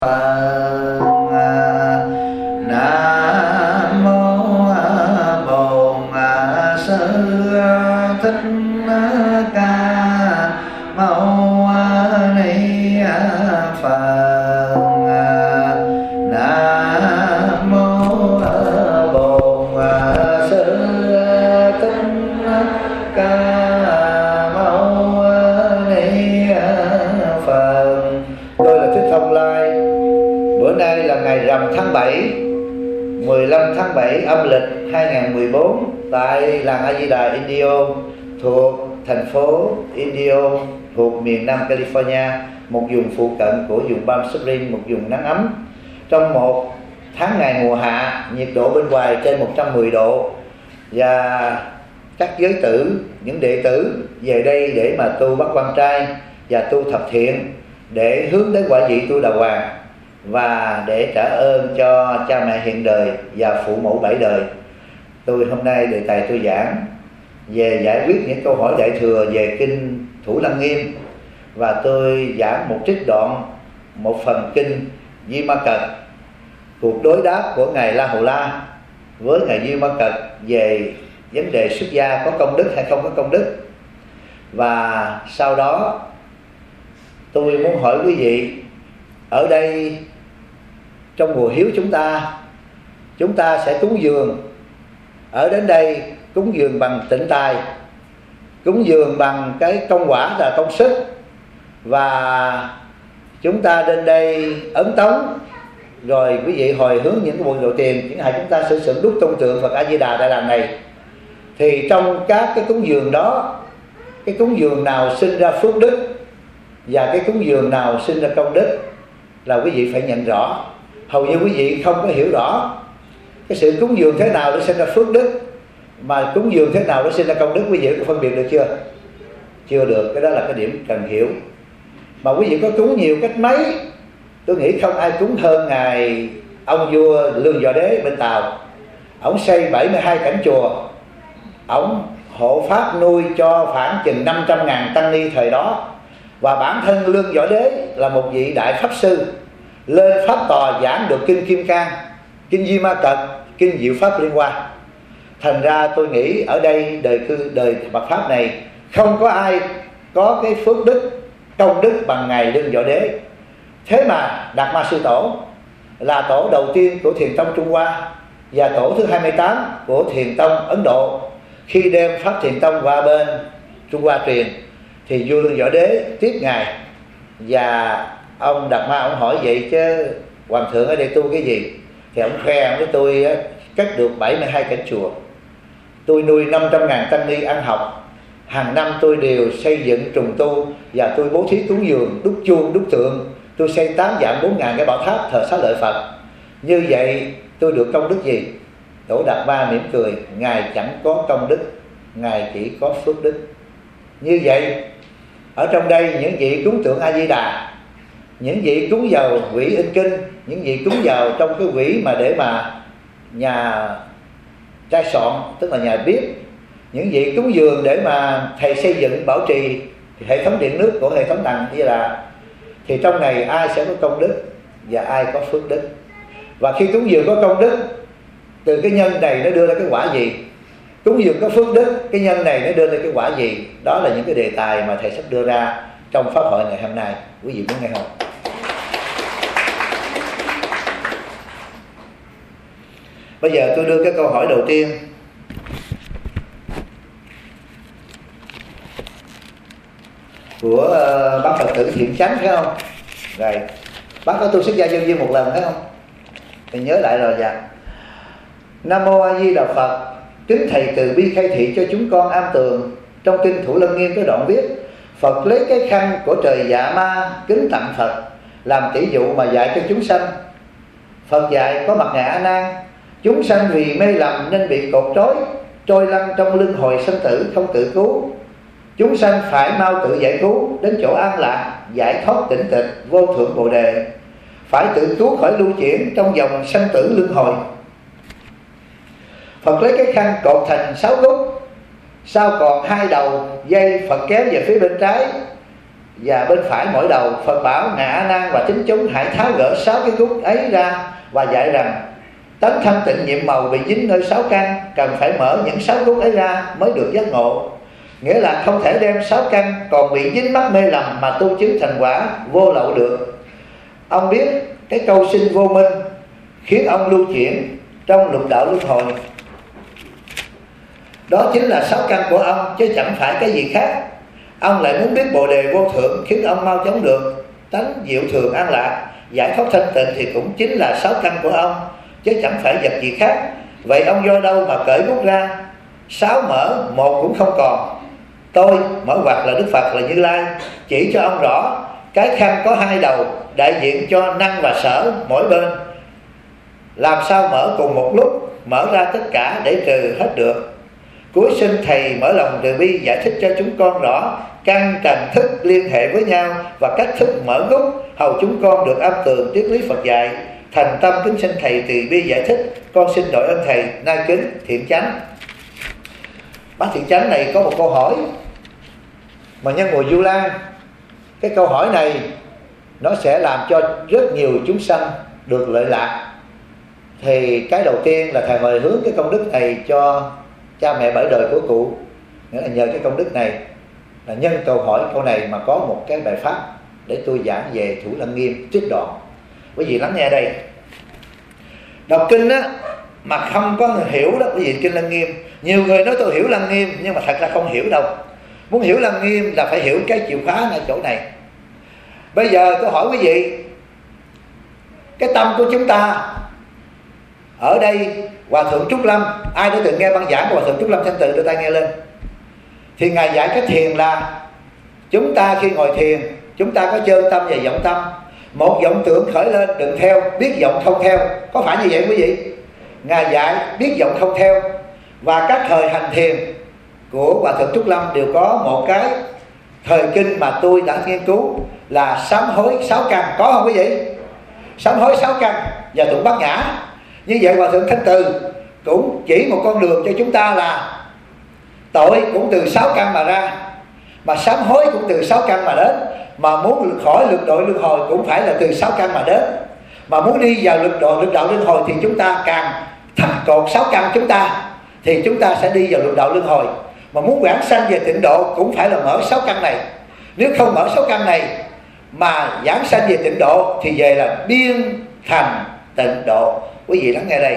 Nam mô Bổn Sư Thích Ca Mâu Ni Phật. Nam mô Bổn Sư Thích Ca Mâu Ni Phật. Tôi là Thích Thông Lai. Bữa nay là ngày rằm tháng 7, 15 tháng 7 âm lịch 2014 tại làng A Di Đà Indio thuộc thành phố Indio thuộc miền Nam California, một vùng phụ cận của vùng Palm Springs, một vùng nắng ấm. Trong một tháng ngày mùa hạ, nhiệt độ bên ngoài trên 110 độ, và các giới tử, những đệ tử về đây để mà tu bắt quan trai và tu thập thiện để hướng đến quả vị tu đà hoàng và để trả ơn cho cha mẹ hiện đời và phụ mẫu bảy đời. Tôi hôm nay đề tài tôi giảng về giải quyết những câu hỏi đại thừa về kinh Thủ Lăng Nghiêm, và tôi giảng một trích đoạn một phần kinh Di Ma Cật, cuộc đối đáp của ngài La Hầu La với ngài Di Ma Cật về vấn đề xuất gia có công đức hay không có công đức. Và sau đó tôi muốn hỏi quý vị, ở đây trong mùa hiếu chúng ta sẽ cúng dường. Ở đến đây cúng dường bằng tịnh tài, cúng dường bằng cái công quả là công sức, và chúng ta đến đây ấn tống, rồi quý vị hồi hướng những cái buổi đầu tiền, những ngày chúng ta sử dụng đúc tôn tượng Phật A Di Đà tại làng này. Thì trong các cái cúng dường đó, cái cúng dường nào sinh ra phước đức và cái cúng dường nào sinh ra công đức là quý vị phải nhận rõ. Hầu như quý vị không có hiểu rõ cái sự cúng dường thế nào để sinh ra phước đức, mà cúng dường thế nào để sinh ra công đức. Quý vị có phân biệt được chưa? Chưa được. Cái đó là cái điểm cần hiểu. Mà quý vị có cúng nhiều cách mấy, tôi nghĩ không ai cúng hơn ngài ông vua Lương Võ Đế bên Tàu. Ông xây 72 cảnh chùa, ông hộ pháp nuôi cho khoảng chừng 500.000 tăng ni thời đó. Và bản thân Lương Võ Đế là một vị đại pháp sư, lên pháp tòa giảng được kinh Kim Cang, kinh Di Ma Cật, kinh Diệu Pháp Liên Hoa. Thành ra tôi nghĩ ở đây đời Phật pháp này không có ai có cái phước đức, công đức bằng ngài Lương Võ Đế. Thế mà Đạt Ma Sư Tổ là tổ đầu tiên của Thiền tông Trung Hoa và tổ thứ 28 của Thiền tông Ấn Độ, khi đem pháp Thiền tông qua bên Trung Hoa truyền thì vua Lương Võ Đế tiếp ngài. Và ông Đạt Ma ông hỏi vậy chứ hoàng thượng ở đây tu cái gì? Thì ông khoe, ông với tôi cất được 72 cảnh chùa, tôi nuôi 500.000 tăng ni ăn học, hàng năm tôi đều xây dựng trùng tu, và tôi bố thí cúng dường, đúc chuông, đúc tượng, tôi xây 8 vạn 4.000 cái bảo tháp thờ Xá Lợi Phật. Như vậy tôi được công đức gì? Tổ Đạt Ma mỉm cười, ngài chẳng có công đức, ngài chỉ có phước đức. Như vậy ở trong đây những vị cúng tượng A Di Đà, những vị cúng vào quỹ in kinh, những vị cúng vào trong cái quỹ mà để mà nhà trai soạn, tức là nhà bếp, những vị cúng dường để mà thầy xây dựng bảo trì hệ thống điện nước của hệ thống làng A Di Đà, thì trong này ai sẽ có công đức và ai có phước đức. Và khi cúng dường có công đức, từ cái nhân này nó đưa ra cái quả gì? Cúng dường có phước đức, cái nhân này nó đưa ra cái quả gì? Đó là những cái đề tài mà thầy sắp đưa ra trong pháp hội ngày hôm nay. Quý vị muốn nghe không? Bây giờ tôi đưa cái câu hỏi đầu tiên. Của bác Phật tử Thiện Chánh, phải không? Rồi, bác có tu xuất gia nhân duyên một lần phải không? Thì nhớ lại rồi. Dạ. Nam mô A Di Đà Phật. Kính thầy từ bi khai thị cho chúng con am tường. Trong kinh Thủ Lăng Nghiêm có đoạn viết: Phật lấy cái khăn của trời Dạ Ma kính tặng Phật, làm tỷ dụ mà dạy cho chúng sanh. Phật dạy có mặt ngài A Nan: chúng sanh vì mê lầm nên bị cột trói, trôi lăn trong luân hồi sanh tử không tự cứu. Chúng sanh phải mau tự giải cứu, đến chỗ an lạc, giải thoát tịnh tịch, vô thượng bồ đề. Phải tự cứu khỏi lưu chuyển trong dòng sanh tử luân hồi. Phật lấy cái khăn cột thành 6 gốc, sau còn 2 đầu dây Phật kéo về phía bên trái, và bên phải mỗi đầu. Phật bảo ngài A Nan và tín chúng hãy tháo gỡ 6 cái gút ấy ra và dạy rằng tánh thanh tịnh nhiệm màu bị dính nơi 6 căn, cần phải mở những 6 gút ấy ra mới được giác ngộ. Nghĩa là không thể đem 6 căn còn bị dính mắc mê lầm mà tu chứng thành quả vô lậu được. Ông biết cái câu sinh vô minh khiến ông lưu chuyển trong lục đạo luân hồi. Đó chính là 6 căn của ông chứ chẳng phải cái gì khác. Ông lại muốn biết Bồ đề vô thượng khiến ông mau chóng được tánh diệu thường an lạc, giải thoát thanh tịnh thì cũng chính là 6 căn của ông chứ chẳng phải vật gì khác. Vậy ông do đâu mà cởi bút ra 6 mở, 1 cũng không còn. Tôi mở ngoặc là Đức Phật là Như Lai chỉ cho ông rõ cái khăn có 2 đầu đại diện cho năng và sở mỗi bên. Làm sao mở cùng một lúc, mở ra tất cả để trừ hết được. Cuối sinh thầy mở lòng từ bi giải thích cho chúng con rõ căn trần thức liên hệ với nhau và cách thức mở gút, hầu chúng con được âm tường triết lý Phật dạy. Thành tâm kính xin thầy từ bi giải thích, con xin đội ơn thầy. Nay kính Thiện Chánh. Bác Thiện Chánh này có một câu hỏi mà nhân mùa Vu Lan, cái câu hỏi này nó sẽ làm cho rất nhiều chúng sanh được lợi lạc. Thì cái đầu tiên là thầy mời hướng cái công đức này cho cha mẹ bảy đời của cụ. Nghĩa là nhờ cái công đức này là nhân câu hỏi câu này mà có một cái bài pháp để tôi giảng về Thủ Lăng Nghiêm trích đoạn. Quý vị lắng nghe đây. Đọc kinh á mà không có người hiểu đó quý vị, kinh Lăng Nghiêm. Nhiều người nói tôi hiểu Lăng Nghiêm nhưng mà thật ra không hiểu đâu. Muốn hiểu Lăng Nghiêm là phải hiểu cái chìa khóa ở chỗ này. Bây giờ tôi hỏi quý vị, cái tâm của chúng ta ở đây, Hòa Thượng Trúc Lâm, ai đã từng nghe băng giảng của Hòa Thượng Trúc Lâm Thanh Từ đưa tay nghe lên. Thì ngài dạy cái thiền là chúng ta khi ngồi thiền, chúng ta có chơn tâm và vọng tâm. Một vọng tưởng khởi lên đừng theo, biết vọng không theo. Có phải như vậy quý vị? Ngài dạy biết vọng không theo. Và các thời hành thiền của Hòa Thượng Trúc Lâm đều có một cái thời kinh mà tôi đã nghiên cứu là sám hối 6 căn. Có không quý vị? Sám hối 6 căn và tụng bát nhã. Như vậy Hòa Thượng Thanh Từ cũng chỉ một con đường cho chúng ta là tội cũng từ 6 căn mà ra, mà sám hối cũng từ 6 căn mà đến, mà muốn khỏi lục đội luân hồi cũng phải là từ 6 căn mà đến, mà muốn đi vào lục đạo luân hồi thì chúng ta càng thắt cột 6 căn chúng ta thì chúng ta sẽ đi vào lục đạo luân hồi. Mà muốn vãng sanh về tịnh độ cũng phải là mở 6 căn này. Nếu không mở 6 căn này mà vãng sanh về tịnh độ thì về là biên thành tịnh độ. Quý vị lắng nghe đây.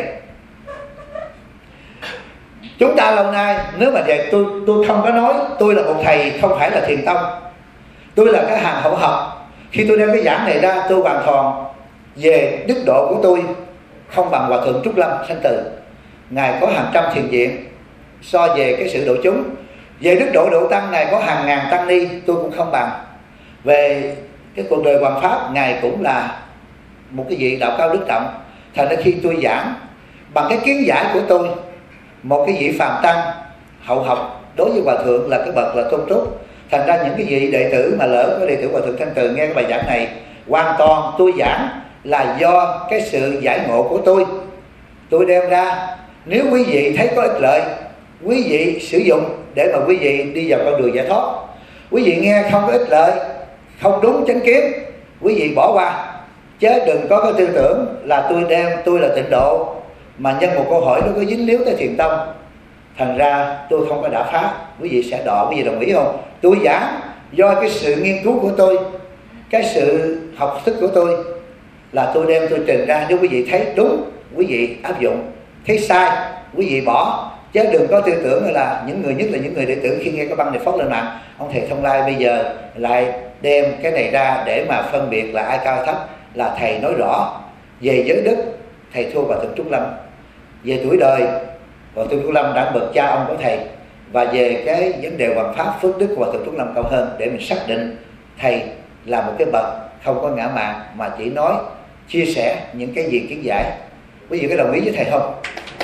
Chúng ta lâu nay, nếu mà về tôi không có nói tôi là một thầy không phải là thiền tông, tôi là cái hàng hậu học. Khi tôi đem cái giảng này ra, tôi hoàn toàn về đức độ của tôi không bằng Hòa Thượng Trúc Lâm Thanh Từ. Ngài có hàng trăm thiền viện so về cái sự độ chúng. Về đức độ độ tăng này có hàng ngàn tăng ni, tôi cũng không bằng. Về cái cuộc đời hoàng pháp, Ngài cũng là một cái vị đạo cao đức trọng. Thành ra khi tôi giảng bằng cái kiến giải của tôi, một cái vị phàm tăng hậu học đối với Hòa Thượng là cái bậc là tôn trúc. Thành ra những cái vị đệ tử mà lỡ có đệ tử Hòa Thượng Thanh Từ nghe cái bài giảng này, hoàn toàn tôi giảng là do cái sự giải ngộ của tôi đem ra. Nếu quý vị thấy có ích lợi, quý vị sử dụng để mà quý vị đi vào con đường giải thoát. Quý vị nghe không có ích lợi, không đúng chánh kiến, quý vị bỏ qua. Chứ đừng có cái tư tưởng là tôi là tịnh độ mà nhân một câu hỏi nó có dính líu tới thiền tông, thành ra tôi không có đả pháp. Quý vị sẽ đọ, quý vị đồng ý không? Tôi giảng do cái sự nghiên cứu của tôi, cái sự học thức của tôi là tôi đem tôi trình ra. Nếu quý vị thấy đúng, quý vị áp dụng, thấy sai, quý vị bỏ. Chứ đừng có tư tưởng là những người, nhất là những người đệ tử khi nghe cái băng này phóng lên mạng, ông thầy Thông Lai bây giờ lại đem cái này ra để mà phân biệt là ai cao thấp. Là thầy nói rõ về giới đức thầy thua Hòa Thượng Trúc Lâm, về tuổi đời Hòa Thượng Trúc Lâm đã bậc cha ông của thầy, và về cái vấn đề hoàn pháp phước đức của Hòa Thượng Trúc Lâm cao hơn, để mình xác định thầy là một cái bậc không có ngã mạn mà chỉ nói chia sẻ những cái gì kiến giải. Quý vị có đồng ý với thầy không?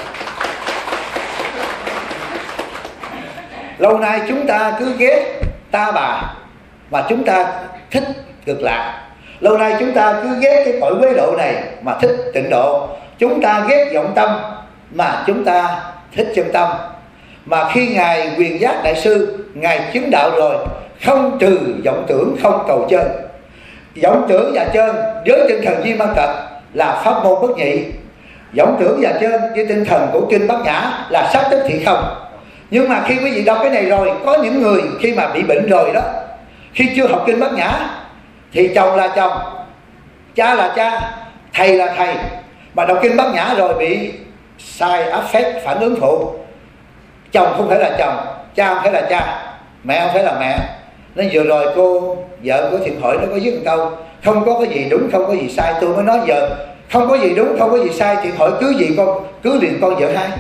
Lâu nay chúng ta cứ ghét ta bà mà chúng ta thích cực lạc. Lâu nay chúng ta cứ ghét cái cõi quế độ này mà thích tịnh độ. Chúng ta ghét vọng tâm mà chúng ta thích chân tâm. Mà khi Ngài Quyền Giác Đại Sư, Ngài chứng đạo rồi, không trừ vọng tưởng, không cầu chân. Vọng tưởng và chân với tinh thần Di Ma Cật là pháp môn bất nhị. Vọng tưởng và chân với tinh thần của kinh Bát Nhã là sát tức thị không. Nhưng mà khi quý vị đọc cái này rồi, có những người khi mà bị bệnh rồi đó, khi chưa học kinh Bát Nhã thì chồng là chồng, cha là cha, thầy là thầy, mà đọc kinh Bát Nhã rồi bị sai áp phép phản ứng phụ. Chồng không phải là chồng, cha không phải là cha, mẹ không phải là mẹ. Nên vừa rồi cô vợ của Thiện Hội nó có viết một câu: không có cái gì đúng, không có gì sai. Tôi mới nói giờ không có gì đúng, không có gì sai, Thiện Hội cứ gì con, cứ liền con vợ hai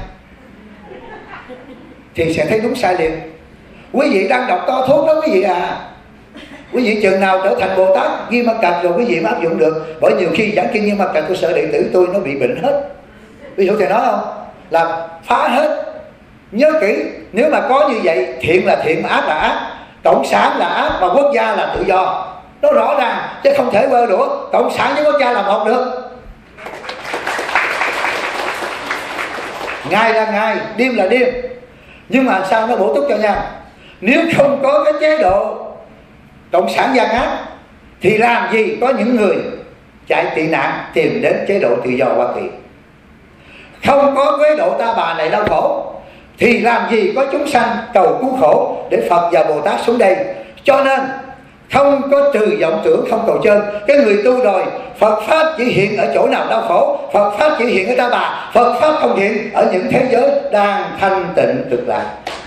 thì sẽ thấy đúng sai liền. Quý vị đang đọc to thuốc đó quý vị à. Quý vị chừng nào trở thành Bồ Tát Di Ma Cật rồi quý vị mới áp dụng được. Bởi nhiều khi giảng kinh Di Ma Cật tôi sợ đệ tử tôi nó bị bệnh hết. Ví dụ thầy nói không, là phá hết. Nhớ kỹ, nếu mà có như vậy, thiện là thiện, ác là ác, cộng sản là ác và quốc gia là tự do. Nó rõ ràng chứ không thể quơ đũa cộng sản với quốc gia là một được. Ngày là ngày, đêm là đêm. Nhưng mà sao nó bổ túc cho nhau. Nếu không có cái chế độ cộng sản gian ác thì làm gì có những người chạy tị nạn tìm đến chế độ tự do Hoa Kỳ. Không có chế độ ta bà này đau khổ thì làm gì có chúng sanh cầu cứu khổ để Phật và Bồ Tát xuống đây. Cho nên không có trừ vọng tưởng, không cầu chân. Cái người tu rồi, Phật Pháp chỉ hiện ở chỗ nào đau khổ, Phật Pháp chỉ hiện ở ta bà, Phật Pháp không hiện ở những thế giới đang thanh tịnh cực lạc.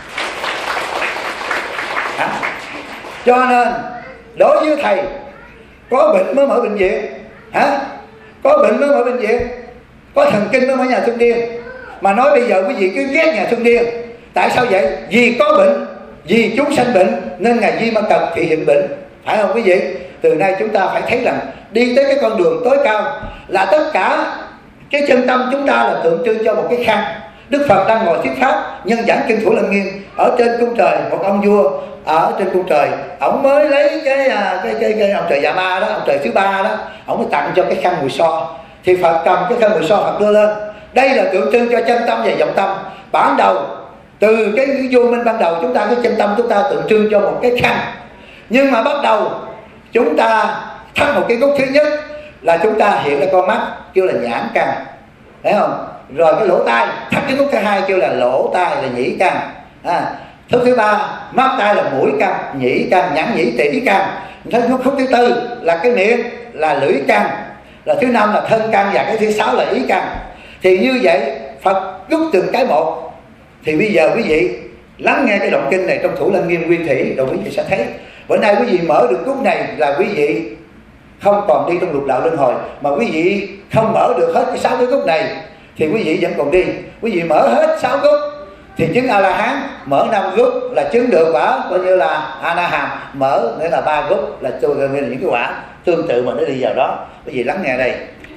Cho nên đối với thầy, có bệnh mới mở bệnh viện, có bệnh mới mở bệnh viện, có thần kinh mới mở nhà thương điên. Mà nói bây giờ quý vị cứ ghét nhà thương điên. Tại sao vậy? Vì có bệnh, vì chúng sanh bệnh nên Ngài Di Ma Cật thị hiện bệnh. Phải không quý vị? Từ nay chúng ta phải thấy rằng đi tới cái con đường tối cao là tất cả cái chân tâm chúng ta là tượng trưng cho một cái khăn. Đức Phật đang ngồi thuyết pháp nhân giảng kinh Thủ Lăng Nghiêm ở trên cung trời. Một ông vua ở trên cung trời, ông mới lấy cái ông trời Dạ Ma đó, ông trời thứ ba đó, ông mới tặng cho cái khăn mùi so. Thì Phật cầm cái khăn mùi so, Phật đưa lên. Đây là tượng trưng cho chân tâm và vọng tâm. Bản đầu từ cái vô minh ban đầu chúng ta, cái chân tâm chúng ta tượng trưng cho một cái khăn. Nhưng mà bắt đầu chúng ta thắt một cái gốc thứ nhất là chúng ta hiện ra con mắt kêu là nhãn căn, thấy không? Rồi cái lỗ tai thắt cái gốc thứ hai kêu là lỗ tai là nhĩ căn. Thứ thứ ba mắt tai là mũi căn, nhĩ căn, nhãn nhĩ tỷ căn. Khúc thứ tư là cái miệng là lưỡi căn. Là thứ năm là thân căn và cái thứ sáu là ý căn. Thì như vậy Phật rút từng cái một. Thì bây giờ quý vị lắng nghe cái động kinh này trong Thủ Lăng Nghiêm nguyên thủy rồi quý vị sẽ thấy. Bữa nay quý vị mở được cúc này là quý vị không còn đi trong lục đạo luân hồi. Mà quý vị không mở được hết cái 6 cái cúc này thì quý vị vẫn còn đi. Quý vị mở hết 6 cúc thì chứng A-la-hán, mở 5 cúc là chứng được quả coi như là A-na-hàm, mở nghĩa là 3 cúc là những cái quả tương tự mà nó đi vào đó. Quý vị lắng nghe đây.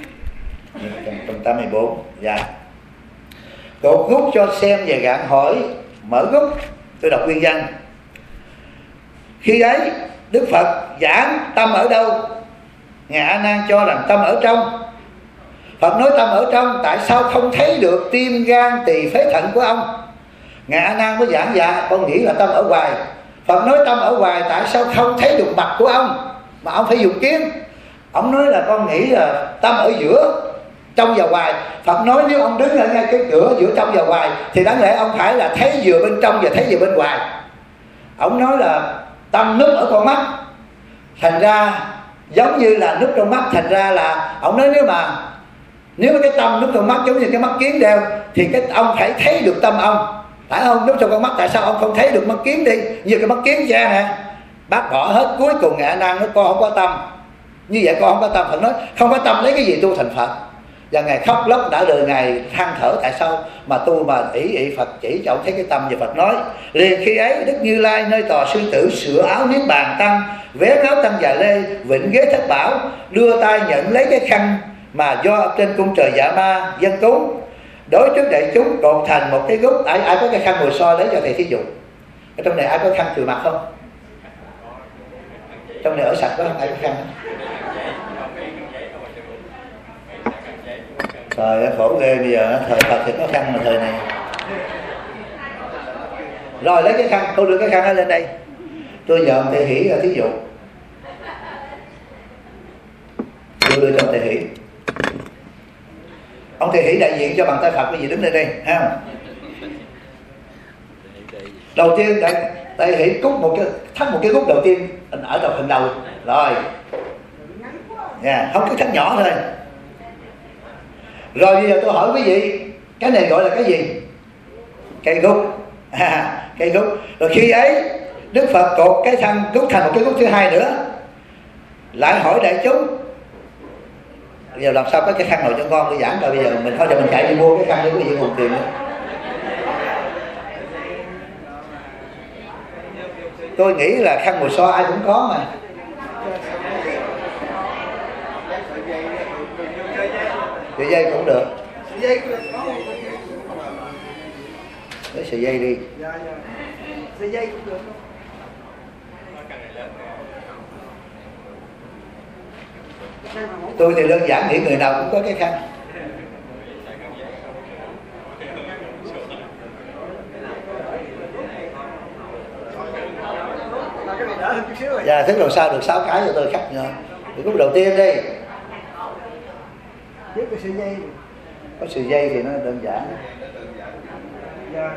184. Dạ. Cột gút cho xem về gạn hỏi, mở gút. Tôi đọc nguyên văn. Khi ấy Đức Phật giảng tâm ở đâu? Ngài A Nan cho rằng tâm ở trong. Phật nói tâm ở trong, tại sao không thấy được tim gan tỳ phế thận của ông? Ngài A Nan mới giảng dạ con nghĩ là tâm ở ngoài. Phật nói tâm ở ngoài, tại sao không thấy được mặt của ông mà ông phải dùng kiếm? Ông nói là con nghĩ là tâm ở giữa, trong và ngoài. Phật nói nếu ông đứng ở ngay cái cửa giữa trong và ngoài thì đáng lẽ ông phải là thấy vừa bên trong và thấy vừa bên ngoài. Ông nói là tâm núp ở con mắt, thành ra giống như là núp trong mắt. Thành ra là ông nói nếu cái tâm núp trong mắt giống như cái mắt kiến đeo thì cái ông phải thấy được tâm ông, phải không? Núp trong con mắt, tại sao ông không thấy được mắt kiến đi? Như cái mắt kiến cha nè, bác bỏ hết. Cuối cùng Ngài A Nan nói con không có tâm. Như vậy con không có tâm. Phật nói không có tâm lấy cái gì tu thành Phật? Và Ngài khóc lóc đã đời Ngài than thở tại sao mà tu mà ỷ Phật chỉ cho ông thấy cái tâm. Và Phật nói liền khi ấy Đức Như Lai nơi tòa sư tử sửa áo niết bàn tăng, vén áo tăng già lê, vịnh ghế thất bảo, đưa tay nhận lấy cái khăn mà do trên cung trời Dạ Ma dân cúng, đối trước đại chúng cột thành một cái gút. Ai có cái khăn mùi so lấy cho thầy thí dụ. Ở trong này ai có khăn chùi mặt không? Trong này ở sạch có không? Ai có khăn không? Thời khổ ghê, bây giờ thời Phật thì có khăn mà thời này. Rồi lấy cái khăn, tôi đưa cái khăn lên đây. Tôi nhờ ông Tề Hỷ là thí dụ, tôi đưa cho ông Tề Hỷ. Ông Tề Hỷ đại diện cho bàn tay Phật, cái gì đứng lên đây ha. Đầu tiên Tề Hỷ cút một cái, thắt một cái gút đầu tiên ở đầu phần đầu rồi, không cứ thắt nhỏ thôi. Rồi bây giờ tôi hỏi quý vị, cái này gọi là cái gì? Cây gút. Cây gút. Rồi khi ấy Đức Phật cột cái thân gút thành một cái gút thứ hai nữa, lại hỏi đại chúng bây giờ làm sao có cái khăn nào cho con tôi giảng. Rồi bây giờ mình thôi cho mình chạy đi mua cái khăn để quý vị nguồn tiền nữa. Tôi nghĩ là khăn mùi xoa ai cũng có mà. Sợi dây cũng được. Lấy sợi dây đi. Sợi dây cũng được. Tôi thì đơn giản nghĩ người nào cũng có cái khăn. Dạ, thức đầu sau được 6 cái cho tôi khắc nữa. Thì khúc đầu tiên đi. Biết cái sợi dây. Có sợi dây thì nó đơn giản. Dạ.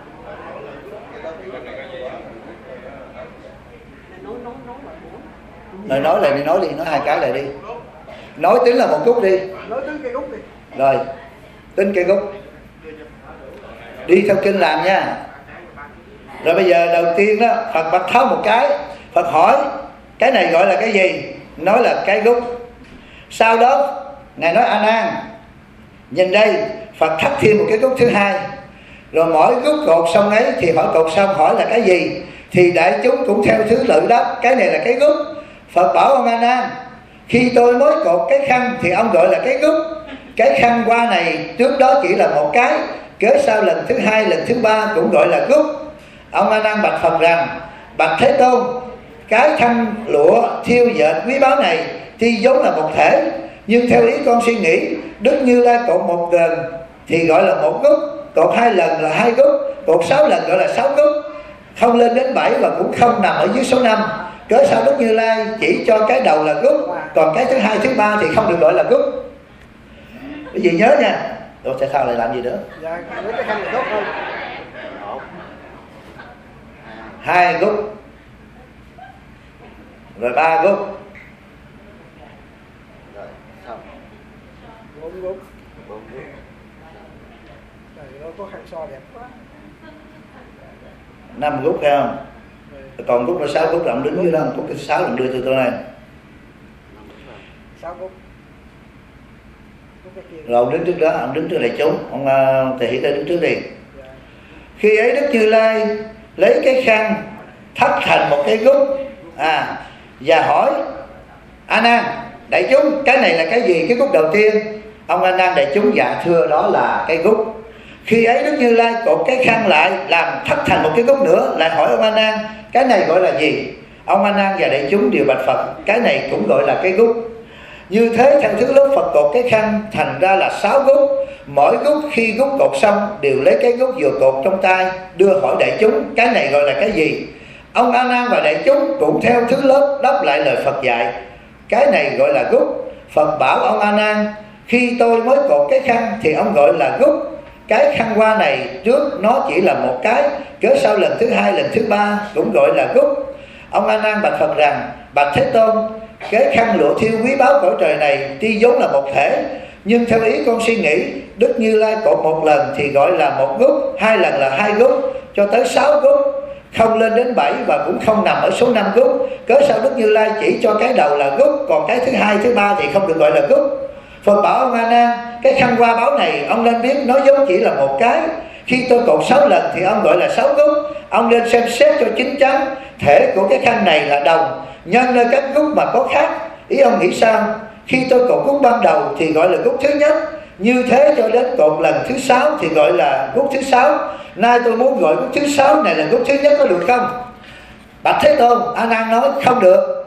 Rồi nói lại đi, nói hai cái lại đi. Nói tính là một khúc đi. Nói tính cây gút đi. Rồi, tính cây gút. Đi theo kinh làm nha. Rồi bây giờ đầu tiên đó, Phật bạch tháo một cái. Phật hỏi, cái này gọi là cái gì? Nói là cái gút. Sau đó, Ngài nói A Nan, nhìn đây, Phật thắt thêm một cái gút thứ hai. Rồi mỗi gút cột xong ấy thì hỏi cột xong hỏi là cái gì? Thì đại chúng cũng theo thứ tự đáp, cái này là cái gút. Phật bảo ông A Nan, khi tôi mới cột cái khăn thì ông gọi là cái gút. Cái khăn qua này trước đó chỉ là một cái, cớ sau lần thứ hai, lần thứ ba cũng gọi là gút. Ông A Nan bạch Phật rằng, bạch Thế Tôn, cái khăn lụa thiêu dệt quý báu này thì vốn là một thể, nhưng theo ý con suy nghĩ, Đức Như Lai cột một lần thì gọi là một gút, cột 2 lần là 2 gút, cột 6 lần gọi là 6 gút, không lên đến 7 và cũng không nằm ở dưới số 5. Cớ sao Đức Như Lai chỉ cho cái đầu là gút, còn cái thứ hai, thứ ba thì không được gọi là gút. Cái gì nhớ nha. Rồi sẽ sao lại làm gì nữa? Dạ, lấy cái khăn này tốt hơn. 2 gút. Rồi 3 gút. Rồi, xong. 4 gút. 4 gút. Trời ơi, có khăn so đẹp quá. 5 gút phải không? Còn gút là 6 gút, ông đứng dưới đó, gút cái 6 lần đưa cho tôi này. 6 gút. Rồi ông đứng trước đó, ông đứng trước đại chúng, ông Thầy Hỷ Tây đứng trước đi. Khi ấy Đức Như Lai lấy cái khăn thắt thành một cái gút và hỏi A Nan, đại chúng, cái này là cái gì? Cái gút đầu tiên. Ông A Nan đại chúng dạ thưa, đó là cái gút. Khi ấy Đức Như Lai cột cái khăn lại làm thắt thành một cái gút nữa, lại hỏi ông A Nan, cái này gọi là gì? Ông A Nan và đại chúng đều bạch Phật, cái này cũng gọi là cái gút. Như thế theo thứ lớp Phật cột cái khăn thành ra là 6 gút. Mỗi gút khi gút cột xong đều lấy cái gút vừa cột trong tay đưa hỏi đại chúng, cái này gọi là cái gì? Ông A Nan và đại chúng cũng theo thứ lớp đáp lại lời Phật dạy, cái này gọi là gút. Phật bảo ông A Nan, khi tôi mới cột cái khăn thì ông gọi là gút. Cái khăn hoa này trước nó chỉ là một cái, cớ sau lần thứ hai, lần thứ ba cũng gọi là gút. Ông A Nan bạch Phật rằng, bạch Thế Tôn, cái khăn lụa thiêu quý báu cõi trời này tuy vốn là một thể, nhưng theo ý con suy nghĩ, Đức Như Lai cột một lần thì gọi là một gút, 2 lần là 2 gút, cho tới 6 gút, không lên đến 7 và cũng không nằm ở số 5 gút. Cớ sao Đức Như Lai chỉ cho cái đầu là gút, còn cái thứ hai, thứ ba thì không được gọi là gút? Phật bảo ông A Nan, cái khăn hoa báu này ông nên biết nó vốn chỉ là một cái. Khi tôi cột 6 lần thì ông gọi là 6 gút. Ông nên xem xét cho chín chắn, thể của cái khăn này là đồng, nhân nơi các gút mà có khác. Ý ông nghĩ sao? Khi tôi cột gút ban đầu thì gọi là gút thứ nhất, như thế cho đến cột lần thứ 6 thì gọi là gút thứ 6. Nay tôi muốn gọi gút thứ 6 này là gút thứ nhất, có được không? Bạch Thế Tôn, A Nan nói không được.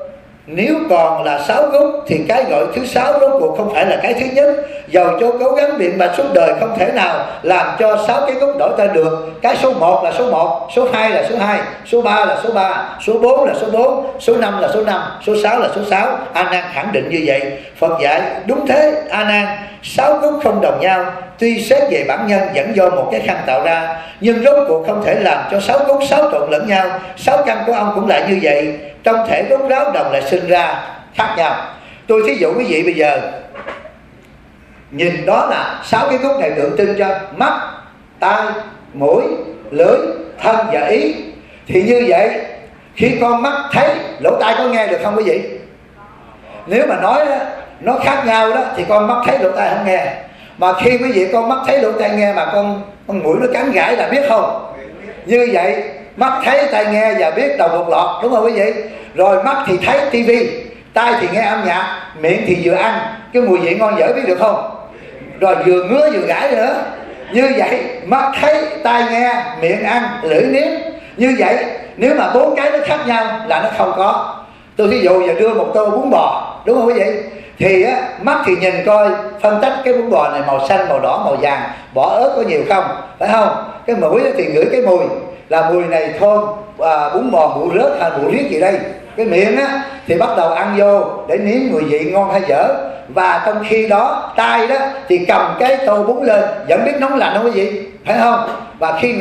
Nếu còn là 6 gốc thì cái gọi thứ 6 rốt cuộc không phải là cái thứ nhất. Dầu cho cố gắng biện bạch suốt đời không thể nào làm cho 6 cái gốc đổi tên được. Cái số 1 là số 1, số 2 là số 2, số 3 là số 3, số 4 là số 4, số 5 là số 5, số 6 là số 6. A Nan khẳng định như vậy. Phật dạy đúng thế A Nan, 6 gốc không đồng nhau, tuy xét về bản nhân vẫn do một cái khăn tạo ra, nhưng rốt cuộc không thể làm cho 6 gốc xáo trộn lẫn nhau. 6 căn của ông cũng lại như vậy, trong thể rốt ráo đồng lại sinh ra khác nhau. Tôi thí dụ quý vị bây giờ nhìn đó là 6 cái gốc này tượng trưng cho mắt, tai, mũi, lưỡi, thân và ý. Thì như vậy khi con mắt thấy, lỗ tai có nghe được không quý vị? Nếu mà nói đó, nó khác nhau đó thì con mắt thấy lỗ tai không nghe. Mà khi quý vị con mắt thấy lỗ tai nghe mà con mũi nó cắn gãi là biết không? Như vậy mắt thấy tai nghe và biết đầu một lọt, đúng không quý vị? Rồi mắt thì thấy tivi, tai thì nghe âm nhạc, miệng thì vừa ăn cái mùi vị ngon dở, biết được không? Rồi vừa ngứa vừa gãi nữa. Như vậy mắt thấy, tai nghe, miệng ăn, lưỡi nếm. Như vậy nếu mà 4 cái nó khác nhau là nó không có. Tôi ví dụ giờ đưa một tô bún bò, đúng không quý vị? Thì á, mắt thì nhìn coi phân tách cái bún bò này màu xanh, màu đỏ, màu vàng, bỏ ớt có nhiều không, phải không? Cái mũi thì ngửi cái mùi là mùi này thơm, bún bò mùi rớt hay mùi riết gì đây. Cái miệng á thì bắt đầu ăn vô để nếm mùi vị ngon hay dở. Và trong khi đó tai đó thì cầm cái tô bún lên vẫn biết nóng lạnh không quý vị, phải không? Và khi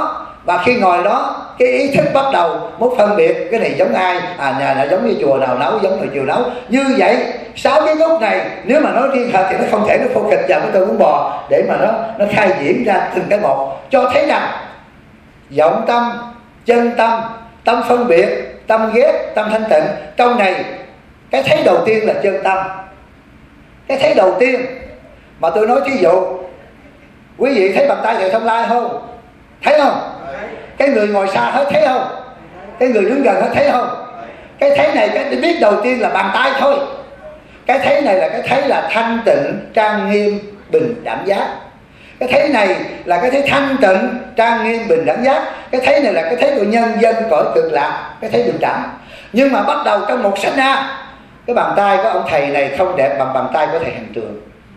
ngồi đó cái ý thức bắt đầu mới phân biệt cái này giống ai, nhà nào giống như chùa nào nấu, giống người chùa nấu. Như vậy 6 cái gốc này nếu mà nói riêng hệt thì nó không thể nó phô kịch vào cái tô bún bò để mà nó khai diễn ra từng cái một, cho thấy rằng vọng tâm, chân tâm, tâm phân biệt, tâm ghét, tâm thanh tịnh. Trong này cái thấy đầu tiên là chân tâm. Cái thấy đầu tiên mà tôi nói thí dụ, quý vị thấy bàn tay Thầy Thông Lai không? Thấy không? Cái người ngồi xa hết thấy không? Cái người đứng gần hết thấy không? Cái thấy này cái biết đầu tiên là bàn tay thôi. Cái thấy này là cái thấy là thanh tịnh, trang nghiêm, bình đẳng giác. Cái thấy này là cái thấy thanh tịnh, trang nghiêm, bình đẳng giác. Cái thấy này là cái thấy của nhân dân cõi cực lạc, cái thấy bình đẳng. Nhưng mà bắt đầu trong một sát na, cái bàn tay của ông thầy này không đẹp bằng bàn tay của thầy Hàng Trường.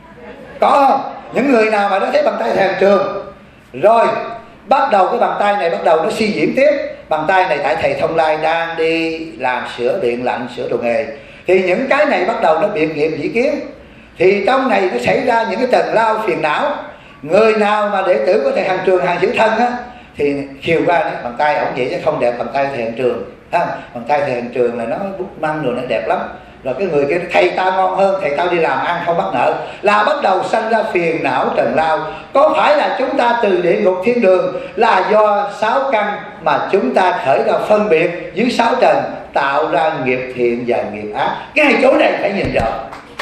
Có không? Những người nào mà nó thấy bàn tay thầy Hàng Trường rồi bắt đầu cái bàn tay này bắt đầu nó suy diễn tiếp. Bàn tay này tại Thầy Thông Lai đang đi làm sửa điện lạnh, sửa đồ nghề, thì những cái này bắt đầu nó biện nghiệm dĩ kiến. Thì trong này nó xảy ra những cái tầng lao phiền não. Người nào mà đệ tử của thầy Hàng Trường, Hàng Chữ Thân á, thì khiều qua đấy, bàn tay ổng vậy chứ không đẹp bàn tay thầy Hàng Trường. Bàn tay thầy Hàng Trường là nó bút măng rồi nó đẹp lắm. Rồi cái người kia thầy tao ngon hơn, thầy tao đi làm ăn không bắt nợ, là bắt đầu sanh ra phiền não trần lao. Có phải là chúng ta từ địa ngục thiên đường là do 6 căn mà chúng ta khởi ra phân biệt dưới 6 trần, tạo ra nghiệp thiện và nghiệp ác. Ngay chỗ này phải nhìn rõ.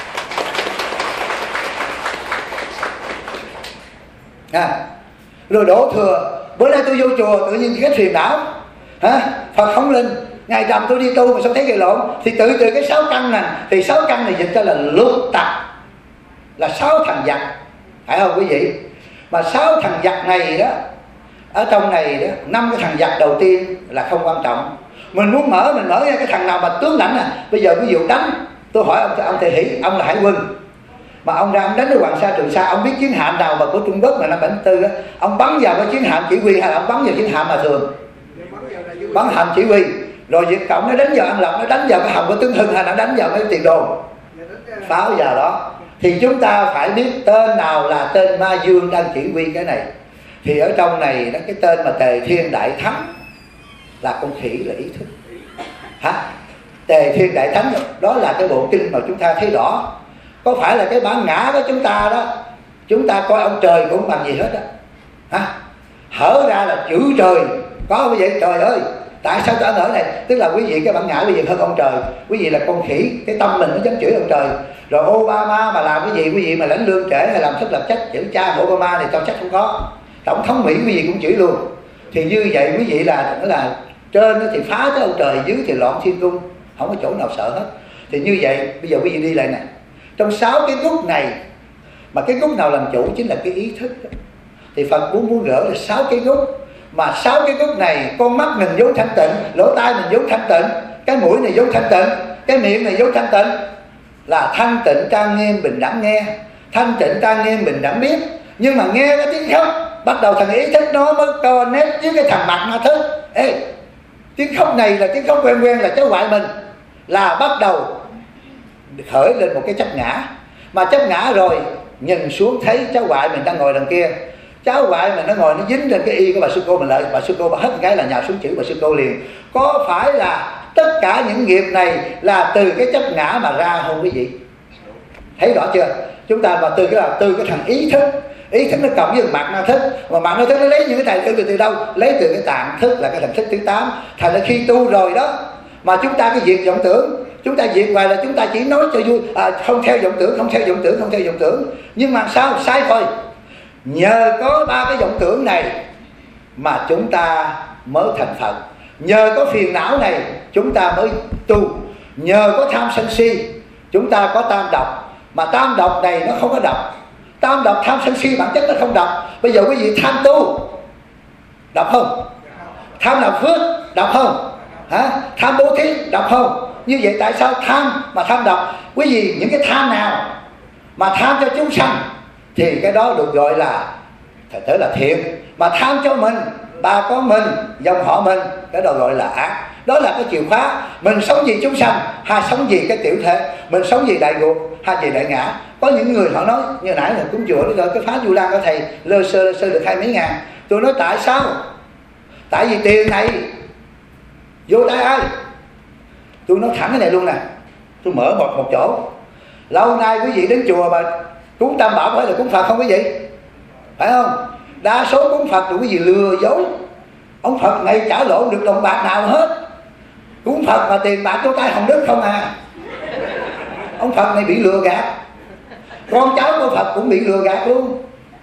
Rồi đổ thừa, bữa nay tôi vô chùa tự nhiên cái phiền não, Phật không linh. Ngày rằm tôi đi tu mà sao thấy gây lộn. Thì từ cái 6 căn này, thì 6 căn này dịch ra là lục tặc, là 6 thằng giặc, phải không quý vị? Mà 6 thằng giặc này đó, ở trong này đó, 5 cái thằng giặc đầu tiên là không quan trọng. Mình muốn mở, mình mở ra cái thằng nào mà tướng lãnh bây giờ ví dụ đánh, tôi hỏi ông Thầy Hỷ, ông là hải quân, mà ông ra ông đánh ở Hoàng Sa Trường Sa, ông biết chiến hạm nào mà của Trung Quốc mà năm 74 á, ông bắn vào cái chiến hạm chỉ huy hay là ông bắn vào chiến hạm mà thường? Bắn hạm chỉ huy. Rồi Việt Cộng nó đánh vào An Lộc, nó đánh vào cái hầm của tướng Hưng hay nó đánh vào cái tiền đồn pháo vào đó. Thì chúng ta phải biết tên nào là tên Ma Dương đang chỉ huy cái này. Thì ở trong này đó, cái tên mà Tề Thiên Đại Thánh là con khỉ, là ý thức. Tề Thiên Đại Thánh đó là cái bộ kinh mà chúng ta thấy rõ. Có phải là cái bản ngã của chúng ta đó, chúng ta coi ông trời cũng bằng gì hết á. Hở ra là chữ trời. Có không quý vị? Trời ơi, tại sao trở ở này? Tức là quý vị cái bản ngã quý vị hơn ông trời. Quý vị là con khỉ, cái tâm mình nó dám chửi ông trời. Rồi Obama mà làm cái gì, quý vị mà lãnh lương trễ hay làm thất lập trách, chữ cha Obama này tao trách không có. Tổng thống Mỹ quý vị cũng chửi luôn. Thì như vậy quý vị là trên thì phá tới ông trời, dưới thì loạn thiên cung, không có chỗ nào sợ hết. Thì như vậy bây giờ quý vị đi lại nè, trong 6 cái gốc này mà cái gốc nào làm chủ chính là cái ý thức. Thì Phật muốn gỡ là 6 cái gốc. Mà 6 cái gốc này, con mắt mình vốn thanh tịnh, lỗ tai mình vốn thanh tịnh, cái mũi này vốn thanh tịnh, Cái miệng này dấu thanh tịnh, là thanh tịnh trang nghiêm bình đẳng nghe, thanh tịnh trang nghiêm bình đẳng biết. Nhưng mà nghe cái tiếng khóc, bắt đầu thằng ý thức nó mới connect với cái thằng mặt ma thức. Ê, tiếng khóc này là tiếng khóc quen quen, là cháu ngoại mình, là bắt đầu khởi lên một cái chấp ngã. Mà chấp ngã rồi nhìn xuống thấy cháu ngoại mình đang ngồi đằng kia. Cháu ngoại mình nó ngồi, nó dính trên cái y của bà sư cô mình lại. Bà sư cô bà hất cái là nhào xuống chữ bà sư cô liền. Có phải là tất cả những nghiệp này là từ cái chấp ngã mà ra không quý vị? Thấy rõ chưa? Chúng ta mà từ cái thằng ý thức nó cộng với mặt na thức, mà mặt na thức nó lấy những cái tài từ đâu? Lấy từ cái tạng thức, là cái thần thức thứ 8. Thành ra khi tu rồi đó, mà chúng ta cái diệt vọng tưởng, chúng ta diệt hoài là chúng ta chỉ nói cho vui, không theo vọng tưởng, không theo vọng tưởng, không theo vọng tưởng. Nhưng mà sao? Sai thôi. Nhờ có 3 cái vọng tưởng này mà chúng ta mới thành Phật. Nhờ có phiền não này chúng ta mới tu. Nhờ có tham sân si chúng ta có tam độc. Mà tam độc này nó không có độc. Tam độc tham sân si bản chất nó không độc. Bây giờ quý vị tham tu độc không? Tham làm phước độc không? Tham bố thí độc không? Như vậy tại sao tham mà tham độc? Quý vị, những cái tham nào mà tham cho chúng sanh thì cái đó được gọi là thật là thiện. Mà tham cho mình, bà con mình, dòng họ mình, cái đó gọi là ác. Đó là cái chìa khóa. Mình sống vì chúng sanh hay sống vì cái tiểu thể? Mình sống vì đại ngục hay vì đại ngã? Có những người họ nói như nãy là cúng chùa đó, cái phá Vu Lan của thầy lơ sơ được 20 mấy ngàn. Tôi nói tại sao? Tại vì tiền này vô tay ai? Tôi nói thẳng cái này luôn nè. Tôi mở một chỗ. Lâu nay quý vị đến chùa mà cúng Tam Bảo phải là cúng Phật không quý vị? Phải không? Đa số cúng Phật thì quý vị lừa dối. Ông Phật này trả lộn được đồng bạc nào hết. Cúng Phật mà tiền bạc vô tay Hồng Đức không à. Ông Phật này bị lừa gạt. Con cháu của Phật cũng bị lừa gạt luôn.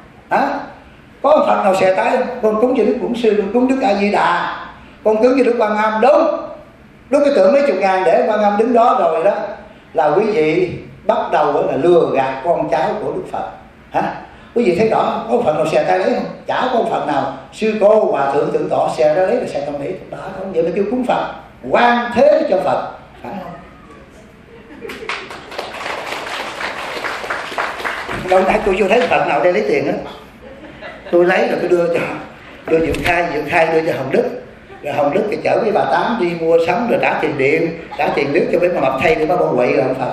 Có ông Phật nào xè tay không? Con cúng cho Đức Bổn Sư, con cúng Đức A Di Đà, con cúng cho Đức Quan Âm. Đúng. Lúc cái tượng mấy chục ngàn để Quan Âm đứng đó rồi đó, là quý vị bắt đầu là lừa gạt con cháu của Đức Phật. Quý vị thấy rõ, có Phật nào xè tay lấy không? Chả có Phật nào sư cô hòa thượng tượng tọa xè ra lấy là xè tâm lý. Đó không, vậy mà kêu cúng Phật, quan thế cho Phật, phải không? Đâu nãy tôi chưa thấy Phật nào đây lấy tiền hết. Tôi lấy rồi tôi đưa Dượng Khai đưa cho Hồng Đức. Rồi Hồng Đức thì chở với bà Tám đi mua sắm rồi trả tiền điện, trả tiền nước cho mấy bà mập thay để bà bon quậy rồi ông Phật.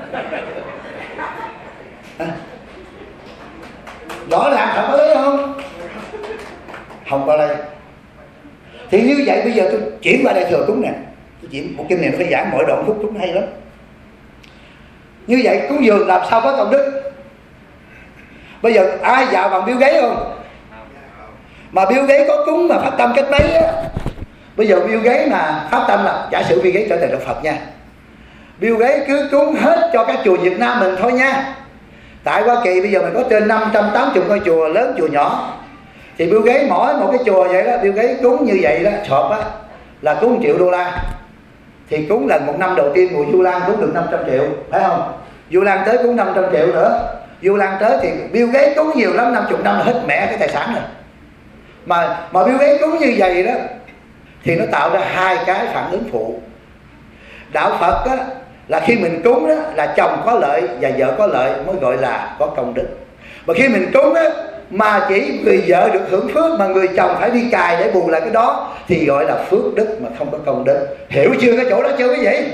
Rõ ràng Phật có lấy không? Không có lấy. Thì như vậy bây giờ tôi chuyển qua đây thừa cúng nè. Tôi chuyển một kinh này nó phải giảng mỗi đoạn phút cúng hay lắm. Như vậy cúng dường làm sao có công đức? Bây giờ ai vào bằng Bill Gates không? Mà Bill Gates có cúng mà phát tâm cách mấy á. Bây giờ Bill Gates mà phát tâm là giả sử Bill Gates trở thành Đạo Phật nha. Bill Gates cứ cúng hết cho các chùa Việt Nam mình thôi nha. Tại Hoa Kỳ bây giờ mình có trên 580 ngôi chùa lớn chùa nhỏ. Thì Bill Gates mỗi một cái chùa vậy đó, Bill Gates cúng như vậy đó, sọp á, là cúng $1 triệu. Thì cúng lần một năm đầu tiên mùa Vu Lan cúng được 500 triệu, phải không? Vu Lan tới cúng 500 triệu nữa. Vu Lan tới thì Bill Gates cúng nhiều lắm, 50 năm là hết mẹ cái tài sản rồi. Mà Bill Gates cúng như vậy đó thì nó tạo ra hai cái phản ứng phụ. Đạo Phật á, là khi mình cúng đó là chồng có lợi và vợ có lợi mới gọi là có công đức. Mà khi mình cúng á mà chỉ người vợ được hưởng phước mà người chồng phải đi cài để bù lại cái đó thì gọi là phước đức mà không có công đức. Hiểu chưa cái chỗ đó chưa quý vị?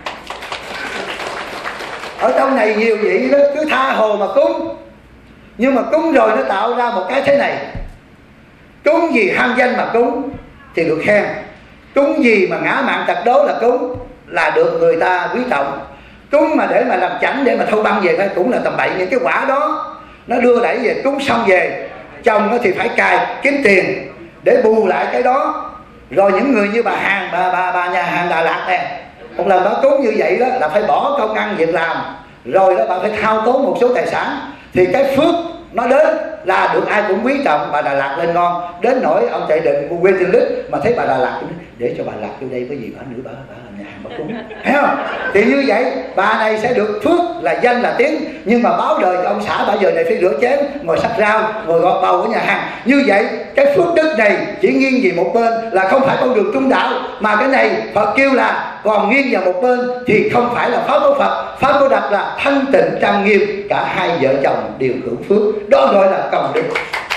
Ở trong này nhiều vị đó cứ tha hồ mà cúng, nhưng mà cúng rồi nó tạo ra một cái thế này. Cúng gì ham danh mà cúng thì được khen. Cúng gì mà ngã mạn tật đố là cúng, là được người ta quý trọng. Cúng mà để mà làm chảnh để mà thâu băng về cũng là tầm bậy. Những cái quả đó nó đưa đẩy về, cúng xong về chồng thì phải cài kiếm tiền để bù lại cái đó. Rồi những người như bà Hàng, bà nhà hàng Đà Lạt nè, một lần đó cúng như vậy đó là phải bỏ công ăn việc làm, rồi đó bà phải thao tốn một số tài sản, thì cái phước nó đến là được ai cũng quý trọng. Bà Đà Lạt lên ngon đến nỗi ông chạy định mua quên trên list mà thấy bà Đà Lạt để cho bà Lạt vô đây có gì bà nữa bà làm nhà hàng mà cúng, thấy không? Thì như vậy bà này sẽ được phước là danh là tiếng, nhưng mà báo đời cho ông xã bà giờ này phải rửa chén, ngồi sắc rau, ngồi gọt bầu ở nhà hàng. Như vậy cái phước đức này chỉ nghiêng về một bên là không phải con đường trung đạo, mà cái này Phật kêu là còn nghiêng vào một bên thì không phải là pháp của Phật. Pháp của Đạt là thanh tịnh trang nghiêm, cả hai vợ chồng đều hưởng phước, đó gọi là công đức.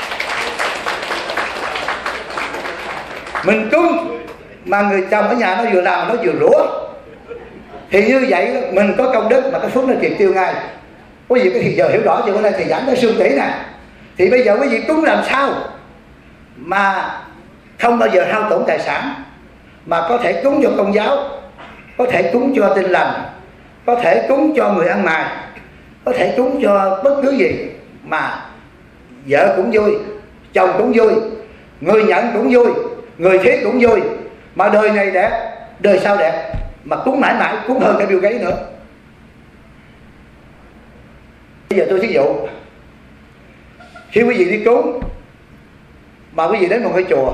Mình cúng mà người chồng ở nhà nó vừa làm nó vừa rửa, thì như vậy mình có công đức mà cái phước nó triệt tiêu ngay. Quý vị cái giờ hiểu rõ chưa? Bữa nay thầy giảng tới xương tỷ nè. Thì bây giờ quý vị cúng làm sao mà không bao giờ hao tổn tài sản, mà có thể cúng cho công giáo, có thể cúng cho Tin Lành, có thể cúng cho người ăn mày, có thể cúng cho bất cứ gì mà vợ cũng vui, chồng cũng vui, người nhận cũng vui, người thế cũng vui, mà đời này đẹp, đời sau đẹp, mà cúng mãi mãi, cúng hơn cái Bill Gates nữa. Bây giờ tôi thí dụ, khi quý vị đi cúng mà quý vị đến một cái chùa,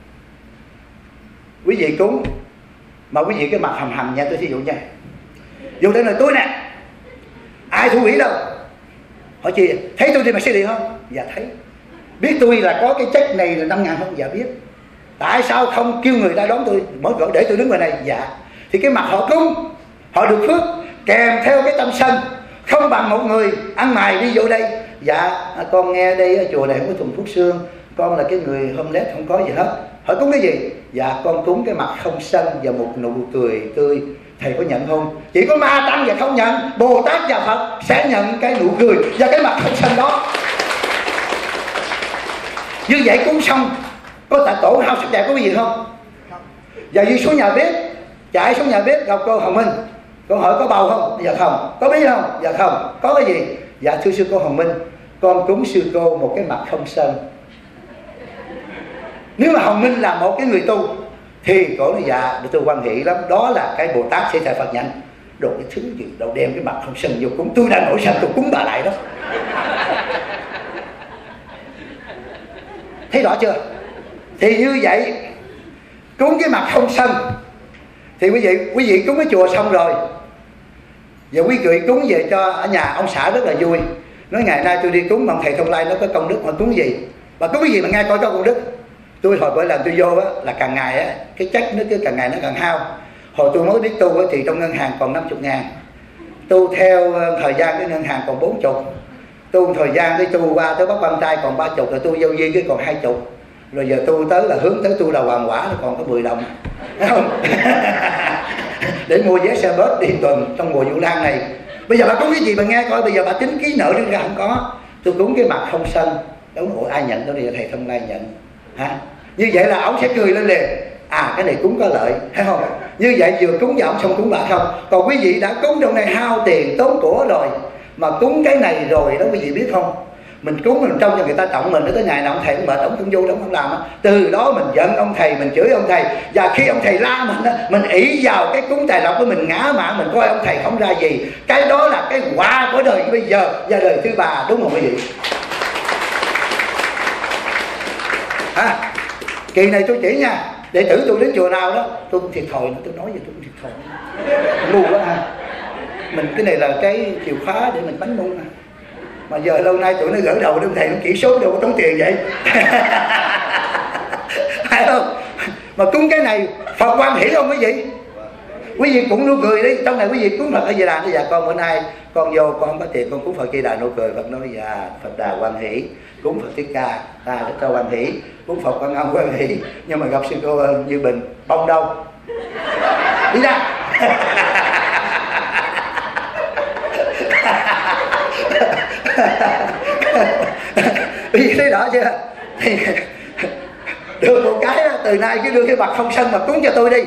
quý vị cúng mà quý vị cái mặt hầm hầm nha, tôi thí dụ nha, dù đây là tôi nè, ai thú vị đâu, hỏi chi thấy tôi thì mày sẽ đi không? Dạ thấy. Biết tôi là có cái chất này là 5.000 không? Dạ biết. Tại sao không kêu người ta đón tôi mở cửa để tôi đứng ngoài này? Dạ. Thì cái mặt họ cúng, họ được phước kèm theo cái tâm sân, không bằng một người ăn mày đi vô đây. Dạ con nghe đây ở chùa này không có thùng thuốc xương, con là cái người homeless không có gì hết. Hỏi cúng cái gì? Dạ con cúng cái mặt không sân và một nụ cười tươi. Thầy có nhận không? Chỉ có Ma Tăng và không nhận, Bồ Tát và Phật sẽ nhận cái nụ cười và cái mặt không sân đó. Như vậy cúng xong có tại tổ hao sức đẹp có cái gì không? Giờ đi xuống nhà bếp, chạy xuống nhà bếp gặp cô Hồng Minh, cô hỏi có bầu không? Dạ không. Có bí không? Dạ không. Có cái gì? Dạ thưa sư cô Hồng Minh, con cúng sư cô một cái mặt không sân. Nếu mà Hồng Minh là một cái người tu thì cổ nói dạ tôi quan hệ lắm, đó là cái Bồ Tát sẽ tại Phật nhận. Đồ cái thứ gì đâu đem cái mặt không sân vô cúng, tôi đang nổi sân tôi cúng bà lại đó. Thấy rõ chưa? Thì như vậy cúng cái mặt không sân thì quý vị cúng cái chùa xong rồi, giờ quý vị cúng về cho ở nhà ông xã rất là vui, nói ngày nay tôi đi cúng mà ông thầy Thông Lai nó có công đức, mà cúng gì và cúng cái gì mà nghe coi có công đức. Tôi hồi mỗi lần tôi vô á là càng ngày á cái chất nó cứ càng ngày nó càng hao. Hồi tôi mới biết tu á thì trong ngân hàng còn 50.000, tu theo thời gian cái ngân hàng còn 40, tu thời gian cái tu qua tới bắt quan trai còn 30, rồi tu vô vi cái còn 20, rồi giờ tu tới là hướng tới tu đầu hoàng quả nó còn có 10 đồng, thấy không? Để mua vé xe bus đi tuần trong mùa Vũ Lan này. Bây giờ bà cúng cái gì bà nghe coi, bây giờ bà tính ký nợ đi ra không có. Tôi cúng cái mặt không sân, đúng rồi, ai nhận đâu đây là thầy Thông Lai nhận hả? Như vậy là ông sẽ cười lên liền, à cái này cúng có lợi, thấy không? Như vậy vừa cúng vào ông xong cúng bà không. Còn quý vị đã cúng trong này hao tiền tốn của rồi, mà cúng cái này rồi đó quý vị biết không, mình cúng mình trông cho người ta trọng mình, tới ngày nào ông thầy cũng mệt, ông không vô, ông không làm á. Từ đó mình giận ông thầy, mình chửi ông thầy, và khi ông thầy la mình á, mình ỷ vào cái cúng tài lộc của mình, ngã mạn mình coi ông thầy không ra gì. Cái đó là cái quả của đời bây giờ và đời thứ ba, đúng không quý vị? À, kỳ này tôi chỉ nha, đệ tử tôi đến chùa nào đó tôi cũng thiệt thòi, tôi nói vậy tôi cũng thiệt thòi, ngu quá ha. Mình cái này là cái chìa khóa để mình bánh mông mà giờ lâu nay tụi nó gỡ đầu đến thầy nó chỉ số đâu có tốn tiền vậy. Phải không? Mà cúng cái này Phật quan hỷ không quý vị? Quý vị cũng nụ cười đi, trong này quý vị cúng Phật ở Di Đà. Dạ con bữa nay con vô con không có tiền, con cúng Phật Di Đà nụ cười. Phật nói dạ Phật Đà quan hỷ, cúng Phật Thích Ca ta rất cho quan hỷ, cúng Phật Quan Âm quan hỷ, nhưng mà gặp sư cô Như Bình bông đâu đi ra. Quý vị thấy rõ chưa? Thì được một cái đó, từ nay cứ đưa cái mặt không sân mà cúng cho tôi đi.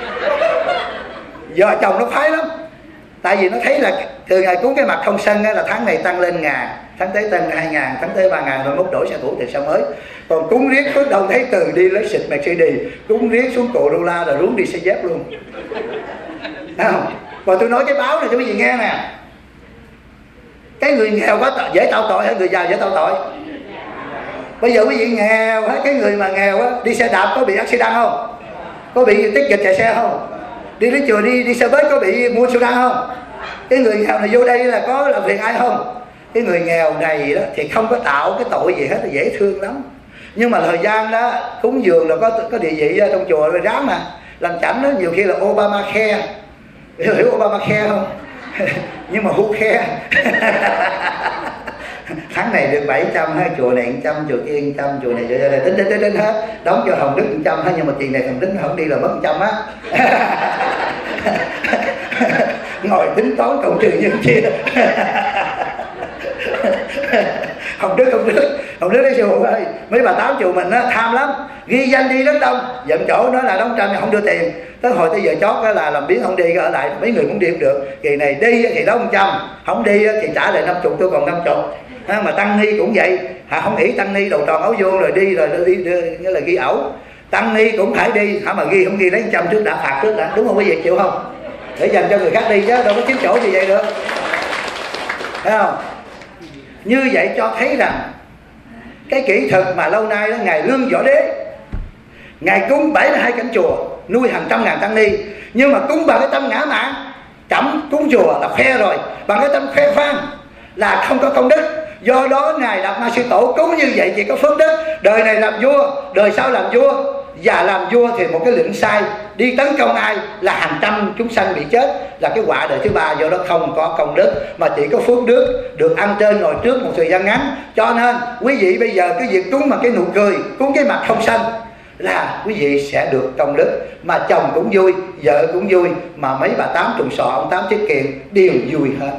Vợ chồng nó khoái lắm, tại vì nó thấy là từ ngày cúng cái mặt không sân là tháng này tăng lên 1.000, tháng tới tăng 2.000, tháng tới 3.000, rồi mốt đổi xe cũ thì sao mới. Còn cúng riết có đâu thấy từ đi lấy xịt Mercedes, cúng riết xuống Corolla là rúng đi xe dép luôn. Thấy không? Còn tôi nói cái báo này cho quý vị nghe nè, cái người nghèo có dễ tạo tội hay người giàu dễ tạo tội? Bây giờ quý vị nghèo, cái người mà nghèo á, đi xe đạp có bị accident không? Có bị tích dịch chạy xe không? Đi đến chùa đi xe bus có bị mua soda không? Cái người nghèo này vô đây là có làm phiền ai không? Cái người nghèo này đó thì không có tạo cái tội gì hết, là dễ thương lắm. Nhưng mà thời gian đó cúng dường là có địa vị trong chùa rồi ráng mà làm chảnh đó, nhiều khi là Obamacare. Hiểu Obamacare không? Nhưng mà who care. Tháng này được 700 ha, chùa này 100, chùa kia 100, chùa này tính hết, đóng cho Hồng Đức 100 ha, nhưng mà tiền này Hồng Đức không đi là mất 100 á. Ngồi tính toán cộng trừ nhân chia. Hồng Đức nói chùa ơi, mấy bà tám chùa mình á tham lắm, ghi danh đi rất đông, dẫn chỗ nói là đóng trăm không đưa tiền, tới hồi tới giờ chót đó là làm biến không đi, ở lại mấy người cũng đi không được. Kỳ này đi thì đóng 100, không đi thì trả lại 50, tôi còn 50. Mà tăng ni cũng vậy, không nghĩ tăng ni đầu tròn áo vuông rồi đi nghĩa là ghi ẩu. Tăng ni cũng phải đi, mà ghi không ghi lấy 100 trước đã, phạt trước đã, đúng không quý vị, chịu không? Để dành cho người khác đi chứ đâu có chiếm chỗ gì vậy được, thấy không? Như vậy cho thấy rằng cái kỹ thuật mà lâu nay đó, Ngài Lương Võ Đế Ngài cúng 72 cảnh chùa, nuôi hàng trăm ngàn tăng ni, nhưng mà cúng bằng cái tâm ngã mạn, chậm cúng chùa là khoe rồi, bằng cái tâm khoe khoang là không có công đức. Do đó Ngài Đạt Ma Sư Tổ cúng như vậy chỉ có phước đức, đời này làm vua, đời sau làm vua, và làm vua thì một cái lệnh sai đi tấn công ai là hàng trăm chúng sanh bị chết, là cái quả đời thứ ba. Do đó không có công đức mà chỉ có phước đức, được ăn trên ngồi trước một thời gian ngắn. Cho nên quý vị bây giờ cái việc cúng mà cái nụ cười, cúng cái mặt không xanh là quý vị sẽ được công đức, mà chồng cũng vui, vợ cũng vui, mà mấy bà tám trùng sọ, ông tám tiết kiệm đều vui hết.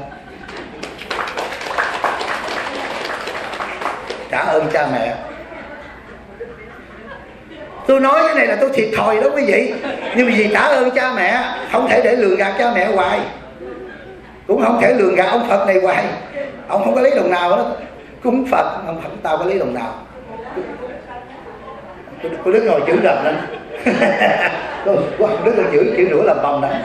Trả ơn cha mẹ. Tôi nói cái này là tôi thiệt thòi đó quý vị, nhưng mà vì trả ơn cha mẹ, không thể để lường gạt cha mẹ hoài, cũng không thể lường gạt ông Phật này hoài. Ông không có lấy đồng nào đó, cúng Phật ông Phật tao có lấy đồng nào. Cô Đức ngồi chữ rầm lên. Cô Đức ngồi chữ nửa làm bầm đó.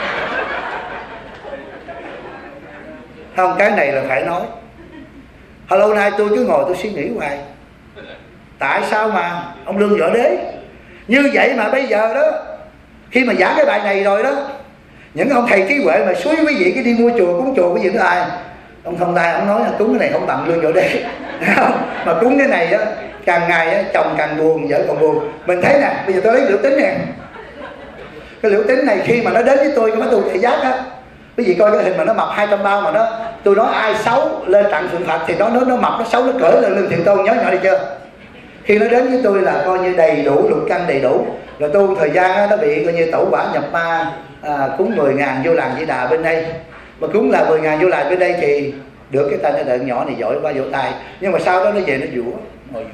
Không, cái này là phải nói. Hồi lâu nay tôi cứ ngồi tôi suy nghĩ hoài, tại sao mà ông Lương Võ Đế như vậy mà bây giờ đó, khi mà giảng cái bài này rồi đó, những ông thầy trí huệ mà suối quý vị cái đi mua chùa cúng chùa, quý vị nói ai? Ông Thông Tai ông nói là cúng cái này không bằng Lương Võ Đế. Không? Mà cúng cái này đó, càng ngày đó, chồng càng buồn, vợ còn buồn. Mình thấy nè, bây giờ tôi lấy liễu tính nè, cái liễu tính này khi mà nó đến với tôi cái tu thị giác á, quý vị coi cái hình mà nó mập 200 bao mà nó, tôi nói ai xấu lên tặng Phượng Phật thì nó mập, nó xấu, nó cởi lên lưng Thiện Tôn, nhớ nhỏ đi chưa? Khi nó đến với tôi là coi như đầy đủ, lục căn đầy đủ. Rồi tu thời gian đó, nó bị coi như tẩu quả nhập ma, cúng 10.000 vô làng Di Đà bên đây. Mà cúng là 10.000 vô làng bên đây thì được cái tay nó đợn nhỏ này giỏi qua vỗ tay. Nhưng mà sau đó nó về nó vũa, ngồi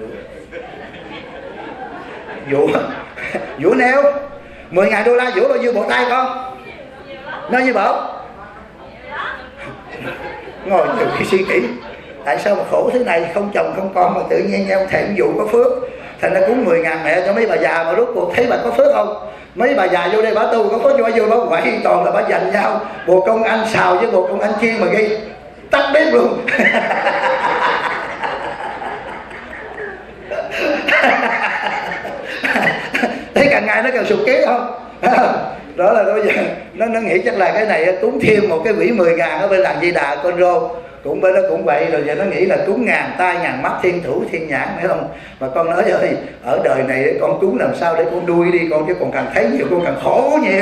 vũa neo 10.000 đô la vũa bao nhiêu bộ tay con? Nó như bộ. Ngồi từ khi suy nghĩ, tại sao mà khổ thế này, không chồng không con mà tự nhiên nhau thèm vụ có phước. Thành ra cúng 10.000 mẹ cho mấy bà già, mà rốt cuộc thấy bà có phước không? Mấy bà già vô đây bà tu có phước, vô bà quậy toàn là bà giành nhau, bồ công anh xào với bồ công anh chiên mà ghi tắt bếp luôn. Thấy càng ngày nó càng sụt ký không? Đó là bây giờ nó nghĩ chắc là cái này cúng thêm một cái vỉ 10.000 ở bên làng Di Đà Con Rô, cũng bên đó cũng vậy. Rồi giờ nó nghĩ là cúng ngàn tai ngàn mắt thiên thủ thiên nhãn, phải không? Mà con nói ơi, ở đời này con cúng làm sao để con đuôi đi con, chứ còn càng thấy nhiều con càng khổ nhiều.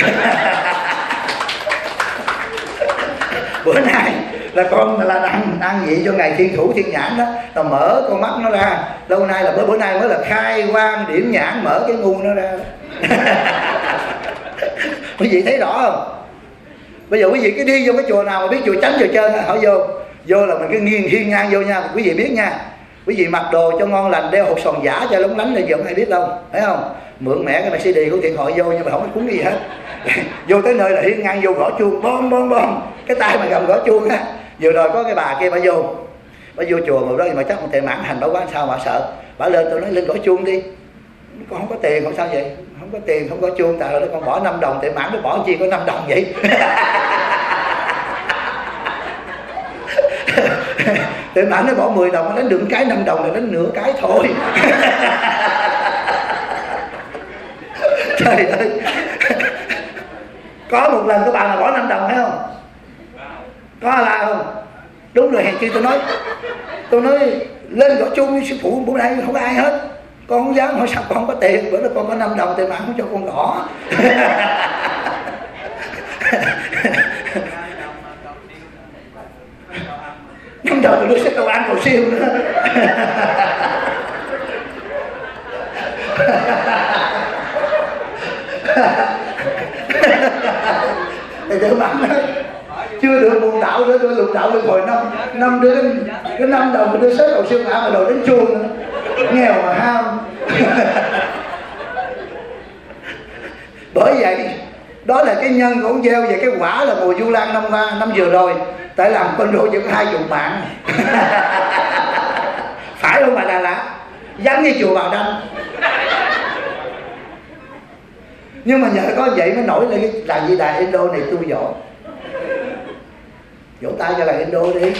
Bữa nay là con là ăn vị cho ngày thiên thủ thiên nhãn đó, là mở con mắt nó ra. Lâu nay là bữa nay mới là khai quang điểm nhãn, mở cái ngu nó ra. Quý vị thấy rõ không? Bây giờ quý vị cứ đi vô cái chùa nào mà biết chùa Chánh chùa Trên hỏi vô là mình cứ nghiêng hiên ngang vô nha, quý vị biết nha. Quý vị mặc đồ cho ngon lành, đeo hột xoàn giả cho lóng lánh, thì giờ không ai biết đâu, thấy không? Mượn mẹ cái mày CD của Thiện Hội vô nhưng mà không có cúng gì hết. Vô tới nơi là hiên ngang vô gõ chuông, bom cái tay mà gầm gõ chuông á. Vừa rồi có cái bà kia bà vô chùa mà đó, mà chắc không thể mãn hành bà quá sao mà sợ. Bà lên, tôi nói lên gõ chuông đi. Con không có tiền, không sao vậy? Không có tiền, không có chuông, tại rồi con bỏ 5 đồng tệ mãn, nó bỏ chi có 5 đồng vậy? Tệ mãn nó bỏ 10 đồng, nó đánh được cái 5 đồng là đánh nửa cái thôi. Trời ơi. Có một lần các bạn nào bỏ 5 đồng phải không? Có là không? Đúng rồi, hèn chi tôi nói lên gõ chuông với sư phụ bữa nay không có ai hết. Con không dám hỏi sao con không có tiền, bữa đó con có 5 đồng tiền mạng không cho con gõ. 5 đồng tôi sẽ cầu ăn cầu siêu nữa. Thì tôi bạn nói chưa được buồn đạo nữa, tôi lục đạo được hồi năm đưa cái 5 đồng tôi đưa xếp cầu siêu ngã mà đồ đến chuông nữa. Nghèo mà ham. Bởi vậy đó là cái nhân của ông gieo, và cái quả là mùa Vu Lan năm vừa rồi tại làm con rô chỉ có 20 mạng. Phải không bà Đà Lạt? Giống như chùa Bà Đanh. Nhưng mà nhờ có vậy mới nổi lên cái làng Di Đà Indo này tu giỏi. Vỗ tay cho làng Indo đi.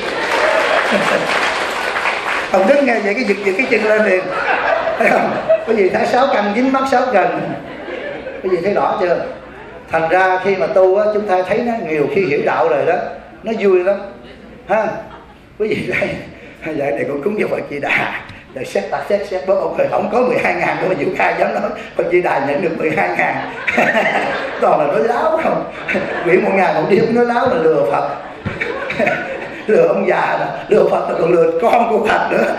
Ông Đức nghe vậy cái giật cái chân lên liền. Thấy không? Cái gì thấy 6 căn dính mắt 6 cần. Cái gì thấy rõ chưa? Thành ra khi mà tu á, chúng ta thấy nó nhiều khi hiểu đạo rồi đó, nó vui lắm ha. Quý vị đây vậy này con cúng cho Phật Di Đà rồi xét bố ông thời không có 12.000 nữa mà Diệu Khai dám nói Phật Di Đà nhận được 12.000. Toàn là nói láo không. Quyển 1.000 một đêm nói láo là lừa Phật. Lừa ông già đó, lừa Phật là còn lừa con của Phật nữa.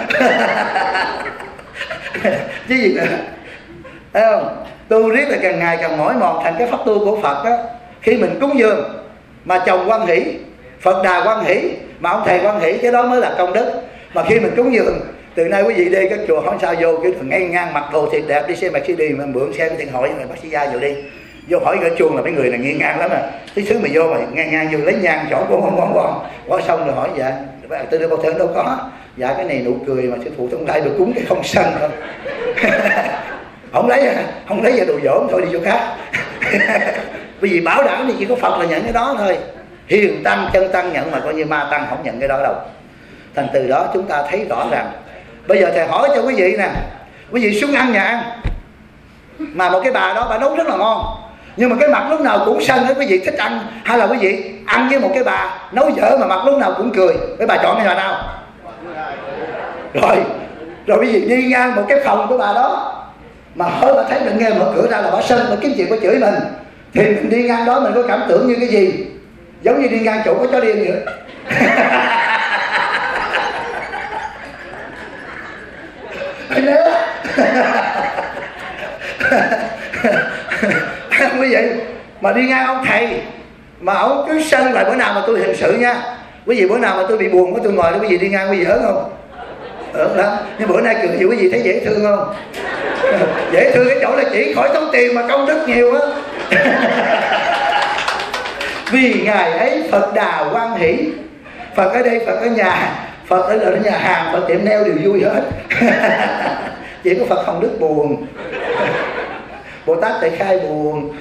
Chứ gì nữa. Thấy không? Tu riết là càng ngày càng mỏi mòn thành cái pháp tu của Phật á. Khi mình cúng dường mà chồng hoan hỷ, Phật Đà hoan hỷ, mà ông thầy hoan hỷ, cái đó mới là công đức. Mà khi mình cúng dường, từ nay quý vị đi các chùa không sao vô cái ngay ngang mặc đồ thiệt đẹp, đi xe Mercedes mà mượn xe tiền hỏi người bác sĩ gia vô đi. Vô hỏi cái chuông là mấy người này nghiêng ngang lắm à. Tí xứ mà vô mà ngang vô lấy nhang chỗ con quá xong rồi hỏi dạ tôi đưa bao thượng đâu có. Dạ cái này nụ cười mà sư phụ trong tay được cúng cái không sân không. Không lấy ra đồ dỗ thôi đi chỗ khác. Bởi vì bảo đảm thì chỉ có Phật là nhận cái đó thôi. Hiền tăng chân tăng nhận, mà coi như ma tăng không nhận cái đó đâu. Thành từ đó chúng ta thấy rõ ràng. Bây giờ thầy hỏi cho quý vị nè, quý vị xuống ăn nhà ăn mà một cái bà đó bà nấu rất là ngon, nhưng mà cái mặt lúc nào cũng xanh hết, quý vị thích ăn? Hay là quý vị ăn với một cái bà nấu dở mà mặt lúc nào cũng cười, cái bà chọn cái bà nào? Rồi quý vị đi ngang một cái phòng của bà đó mà hơi bà thấy mình nghe mở cửa ra là bà sân, bà kiếm chuyện bà chửi mình, thì mình đi ngang đó mình có cảm tưởng như cái gì? Giống như đi ngang chỗ có chó điên vậy. Quý vị mà đi ngang ông thầy mà ông cứ sân lại, bữa nào mà tôi hình sự nha quý vị, bữa nào mà tôi bị buồn tôi ngồi đó quý vị đi ngang quý vị ớn không? Ớn lắm. Nhưng bữa nay cười quý vị thấy dễ thương không? Dễ thương cái chỗ là chỉ khỏi tốn tiền mà công đức nhiều á. Vì ngày ấy Phật Đà hoan hỷ. Phật ở đây, Phật ở nhà, Phật ở nhà hàng, Phật tiệm nail đều vui hết. Chỉ có Phật Hồng Đức buồn. Bồ Tát Tỳ Khai buồn.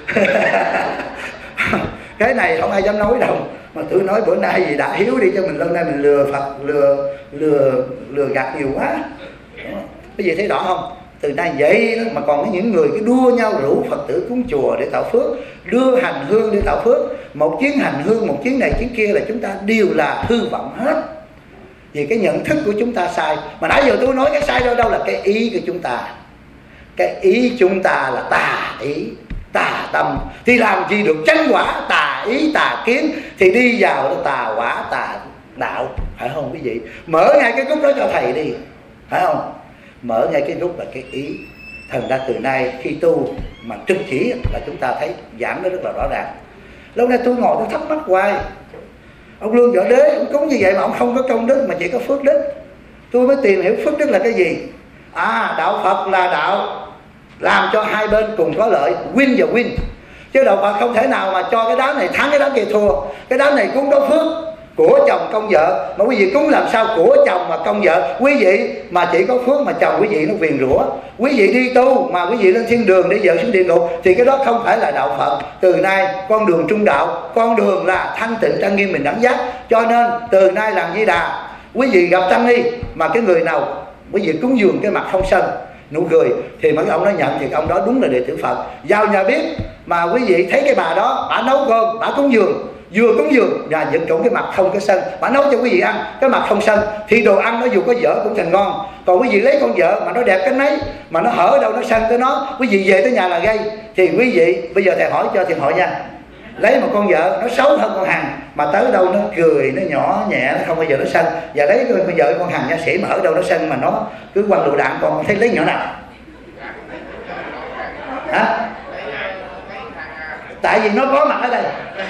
Cái này không ai dám nói đâu. Mà tôi nói bữa nay gì đã hiếu đi cho mình, lâu nay mình lừa Phật, lừa gạt nhiều quá. Cái gì thấy rõ không? Từ nay vậy đó, mà còn những người cứ đua nhau rủ Phật tử cúng chùa để tạo phước, đưa hành hương để tạo phước. Một chuyến hành hương, một chuyến này chuyến kia là chúng ta đều là hư vọng hết. Vì cái nhận thức của chúng ta sai. Mà nãy giờ tôi nói cái sai đâu là cái ý của chúng ta. Cái ý chúng ta là tà ý, tà tâm, thì làm gì được chánh quả? Tà ý, tà kiến thì đi vào tà quả, tà đạo. Phải không quý vị? Mở ngay cái gốc đó cho thầy đi. Phải không? Mở ngay cái gốc là cái ý. Thành ra từ nay khi tu mà trực chỉ là chúng ta thấy giảng nó rất là rõ ràng. Lâu nay tôi ngồi tôi thắc mắc hoài, ông Lương Võ Đế ông cúng như vậy mà ông không có công đức mà chỉ có phước đức. Tôi mới tìm hiểu phước đức là cái gì. Đạo Phật là đạo làm cho hai bên cùng có lợi, win và win. Chứ đạo Phật không thể nào mà cho cái đám này thắng cái đám kia thua. Cái đám này cúng có phước của chồng công vợ, mà quý vị cúng làm sao của chồng mà công vợ? Quý vị mà chỉ có phước mà chồng quý vị nó viền rủa. Quý vị đi tu mà quý vị lên thiên đường để vợ xuống địa ngục thì cái đó không phải là đạo Phật. Từ nay con đường trung đạo, con đường là thanh tịnh trang nghiêm bình đẳng giác. Cho nên từ nay làm Di Đà, quý vị gặp tăng ni mà cái người nào quý vị cúng dường cái mặt không sân, nụ cười, thì mấy ông nó nhận thì ông đó đúng là đệ tử Phật. Vào nhà bếp mà quý vị thấy cái bà đó, bà nấu cơm, bà cúng dường, vừa cúng dường và vẫn trộn cái mặt không cái sân, bà nấu cho quý vị ăn cái mặt không sân, thì đồ ăn nó dù có dở cũng thành ngon. Còn quý vị lấy con vợ mà nó đẹp cái mấy mà nó hở đâu nó sân tới nó, quý vị về tới nhà là gây. Thì quý vị bây giờ thầy hỏi cho thiền hội nha, lấy một con vợ nó xấu hơn con Hằng mà tới đâu nó cười, nó nhỏ nhẹ, nó không bao giờ nó sân, và lấy con vợ con Hằng nha sĩ mà ở đâu nó sân mà nó cứ quăng lựu đạn, con thấy lấy nhỏ nào? Hả? Tại vì nó có mặt ở đây.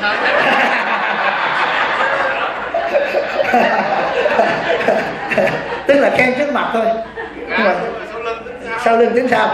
Tức là khen trước mặt thôi, nhưng mà sau lưng tính sao?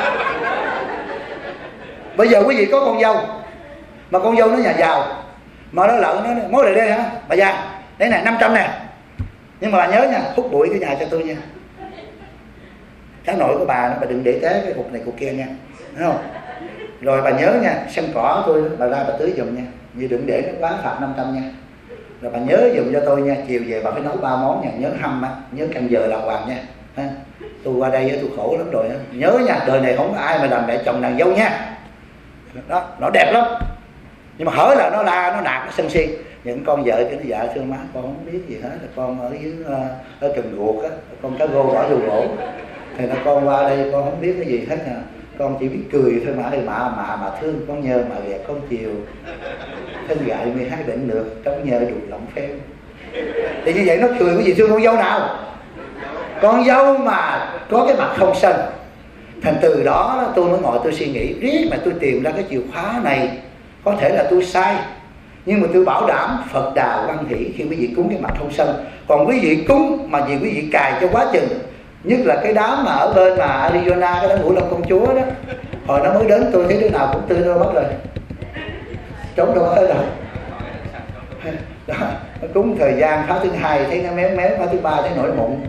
Bây giờ quý vị có con dâu mà con dâu nó nhà giàu mà nó lợn nó mối lại đây hả bà già, đấy nè 500 nè, nhưng mà bà nhớ nha, hút bụi cái nhà cho tôi nha. Cháu nội của bà đừng để té cái cục này cục kia nha, thấy không? Rồi bà nhớ nha, sân cỏ tôi bà ra bà tưới giùm nha, như đừng để nó quá phạt 500 nha. Rồi bà nhớ giùm cho tôi nha, chiều về bà phải nấu 3 món nha, nhớ hâm á, nhớ canh giờ đàng hoàng nha. Ha? Tôi qua đây tôi khổ lắm rồi, nhớ nha, đời này không có ai mà làm mẹ chồng nàng dâu nha. Đó, nó đẹp lắm, nhưng mà hở là nó la, nó nạt, nó sân si. Những con vợ cái nó dạ thưa má con không biết gì hết, là con ở dưới ở Cần Guộc á, con cá rô bỏ vô gỗ, thì nó con qua đây con không biết cái gì hết nè, con chỉ biết cười thôi mà. Thì mà thương con nhờ mà ghét con chiều, thân gại 12 bệnh lượt trong nhờ đục lỏng phèo. Thì như vậy nó cười cái gì thương con dâu nào? Con dâu mà có cái mặt không sân. Thành từ đó tôi mới ngồi tôi suy nghĩ riết mà tôi tìm ra cái chìa khóa này. Có thể là tôi sai, nhưng mà tôi bảo đảm Phật Đà Quan Hỷ khi quý vị cúng cái mặt không sân. Còn quý vị cúng mà vì quý vị cài cho quá chừng, nhất là cái đám mà ở bên mà Arizona, cái đám Ngũ Long Công Chúa đó, hồi nó mới đến tôi thấy đứa nào cũng tươi đôi mất rồi, trống đâu hết rồi. Đó, nó cúng thời gian khóa thứ 2 thấy nó méo méo, khóa thứ 3 thấy nổi mụn.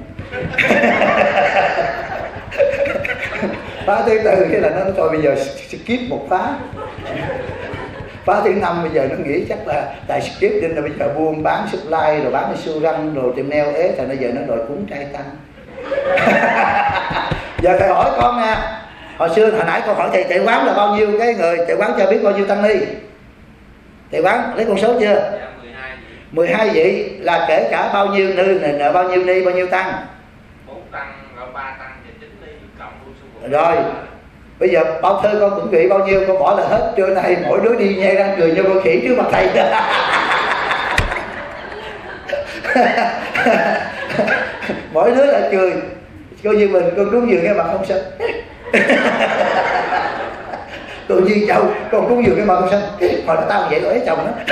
Khóa thứ 4 cái là nó thôi bây giờ skip một khóa. Khóa thứ 5 bây giờ nó nghĩ chắc là tại skip nên là bây giờ buôn bán supply rồi bán su răng rồi tiệm nail ế, thành bây giờ nó đòi cúng trai tăng. Giờ thầy hỏi con nè, hồi xưa hồi nãy con hỏi thầy quán là bao nhiêu cái người, thầy quán cho biết bao nhiêu tăng ni? Thầy quán lấy con số chưa? 12 vị là kể cả bao nhiêu nữ, bao nhiêu ni, bao nhiêu tăng? 4 tăng, 3 tăng và 9 ni cộng luôn. Rồi bây giờ bao thơ con chuẩn bị bao nhiêu con bỏ là hết. Trưa nay mỗi đứa đi nhe răng cười như con khỉ trước mặt thầy. Mỗi đứa lại cười coi như mình con cúng dường cái mặt không sân. Tự nhiên chồng con cúng dường cái mặt không sân, hồi đó tao vậy rồi chồng đó.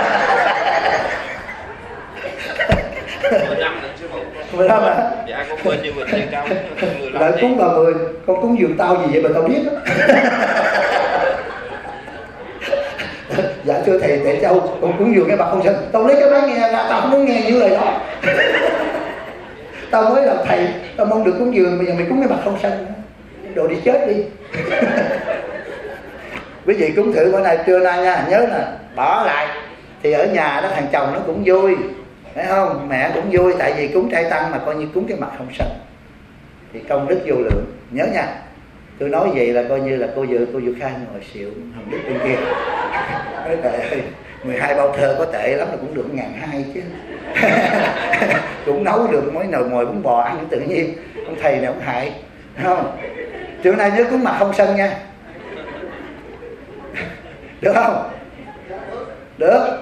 15 hả? Dạ con quên như mình trên cao. Lại cúng bà 10, con cúng dường tao gì vậy mà tao biết đó. Dạ thưa thầy Tệ Châu, con cúng dường cái mặt không sân, tao lấy cái máy nghe ra, tao không muốn nghe những lời đó. Tao mới làm thầy, tao mong được cúng dường, bây giờ mày cúng cái mặt không sân, đồ đi chết đi. Quý vị cúng thử bữa nay trưa nay nha, nhớ là bỏ lại thì ở nhà đó thằng chồng nó cũng vui, phải không? Mẹ cũng vui, tại vì cúng trai tăng mà coi như cúng cái mặt không sân thì công đức vô lượng, nhớ nha. Tôi nói vậy là coi như là cô Dự Khai ngồi xịu Hồng Đức bên kia. Nói trời ơi, 12 bao thơ có tệ lắm là cũng được 1.200 chứ. Cũng nấu được mấy nồi mồi bún bò ăn tự nhiên. Ông thầy này ông hại, thấy không? Trưa nay nhớ cúng mặt không sân nha. Được không? Được.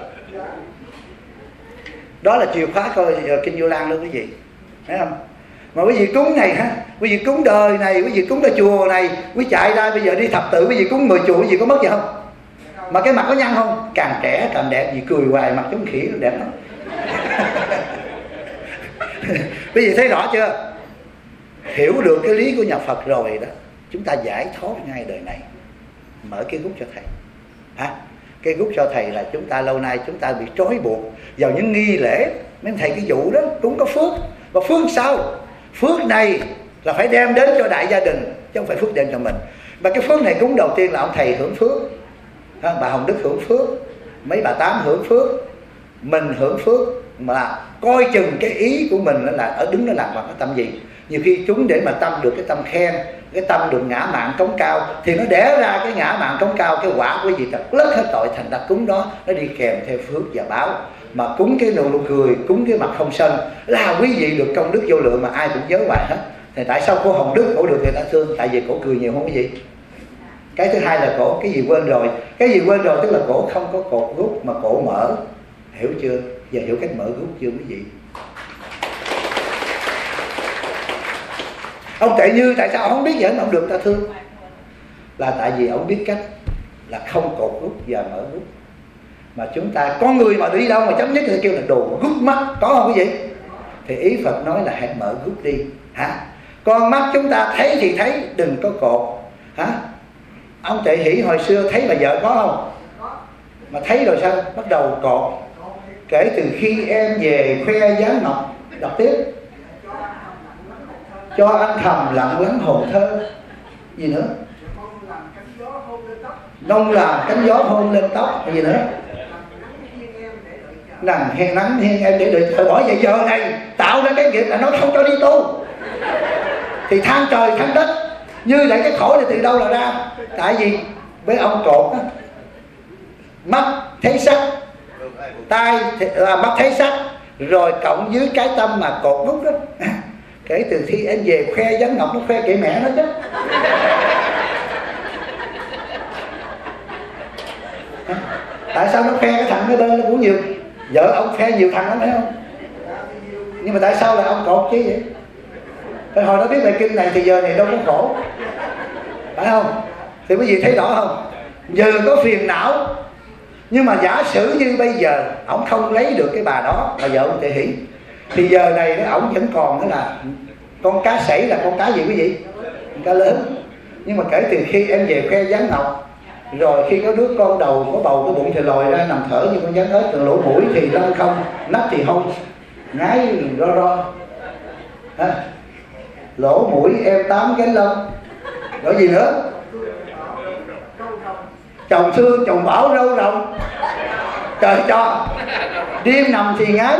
Đó là chìa khóa coi Kinh Vô Lan luôn quý vị, thấy không? Mà quý vị cúng này ha, quý vị cúng đời này, quý vị cúng cái chùa này, quý chạy ra bây giờ đi thập tự, quý vị cúng 10 chùa, quý vị có mất gì không? Mà cái mặt có nhăn không? Càng trẻ càng đẹp, vì cười hoài mặt giống khỉ nó đẹp lắm. Quý vị thấy rõ chưa? Hiểu được cái lý của nhà Phật rồi đó, chúng ta giải thoát ngay đời này. Mở cái gút cho thầy. Hả? Cái gút cho thầy là chúng ta lâu nay chúng ta bị trói buộc vào những nghi lễ. Mấy thầy cái vụ đó cũng có phước. Và phước sao? Phước này là phải đem đến cho đại gia đình, chứ không phải phước đem cho mình. Và cái phước này cúng đầu tiên là ông thầy hưởng phước, bà Hồng Đức hưởng phước, mấy bà Tám hưởng phước, mình hưởng phước, mà coi chừng cái ý của mình là ở đứng nó làm bằng cái tâm gì. Nhiều khi chúng để mà tâm được cái tâm khen, cái tâm được ngã mạn cống cao, thì nó đẻ ra cái ngã mạn cống cao, cái quả của gì ta lất hết tội. Thành ra cúng đó nó đi kèm theo phước và báo. Mà cúng cái nụ cười, cúng cái mặt không sân là quý vị được công đức vô lượng mà ai cũng nhớ hoài hết. Thì tại sao cô Hồng Đức cổ được người ta thương? Tại vì cổ cười nhiều không quý vị. Cái thứ hai là cổ cái gì quên rồi. Cái gì quên rồi tức là cổ không có cột rút mà cổ mở. Hiểu chưa? Giờ hiểu cách mở rút chưa quý vị? Ông Tệ Như tại sao ông không biết vậy mà ông được ta thương? Là tại vì ông biết cách là không cột rút và mở rút. Mà chúng ta, con người mà đi đâu mà chấm nhất thì kêu là đồ rút mắt, có không quý vị? Thì ý Phật nói là hãy mở rút đi. Hả? Con mắt chúng ta thấy thì thấy, đừng có cột. Hả? Ông Tệ Hỷ hồi xưa thấy bà vợ có không? Mà thấy rồi sao? Bắt đầu cột. Kể từ khi em về khoe dáng ngọc, đọc tiếp. Cho anh thầm lặng lắng hồn thơ. Gì nữa? Nông làm cánh gió hôn lên tóc. Gì nữa? Nằm hèn nắng hiên em để đợi trời. Bởi vậy giờ này tạo ra cái nghiệp là nó không cho đi tu. Thì than trời than đất. Như vậy cái khổ này từ đâu là ra? Tại vì với ông cột á, mắt thấy sắc, tai mắt thấy sắc, rồi cộng với cái tâm mà cột rút đó. Kể từ khi em về khoe dáng ngọc, nó khoe kệ mẹ nó chứ. Tại sao nó khoe cái thằng cái bên nó cũng nhiều? Vợ ông khoe nhiều thằng lắm phải không? Nhưng mà tại sao lại ông cột chứ vậy? Tại hồi đó biết bài kinh này thì giờ này đâu có khổ, phải không? Thì quý vị thấy rõ không? Giờ có phiền não. Nhưng mà giả sử như bây giờ ổng không lấy được cái bà đó là vợ ông Tệ Hỷ, thì giờ này nó ổng vẫn còn đó là con cá sảy. Là con cá gì quý vị? Con cá lớn. Nhưng mà kể từ khi em về khoe dáng ngọc, rồi khi có đứa con đầu có bầu cái bụng thì lòi ra nằm thở như con dáng ếch, từ lỗ mũi thì lông không, nách thì hông, ngái ro. Lỗ mũi em 8 cánh lông. Rồi gì nữa? Chồng thương chồng bảo râu rồng. Trời cho. Đêm nằm thì ngái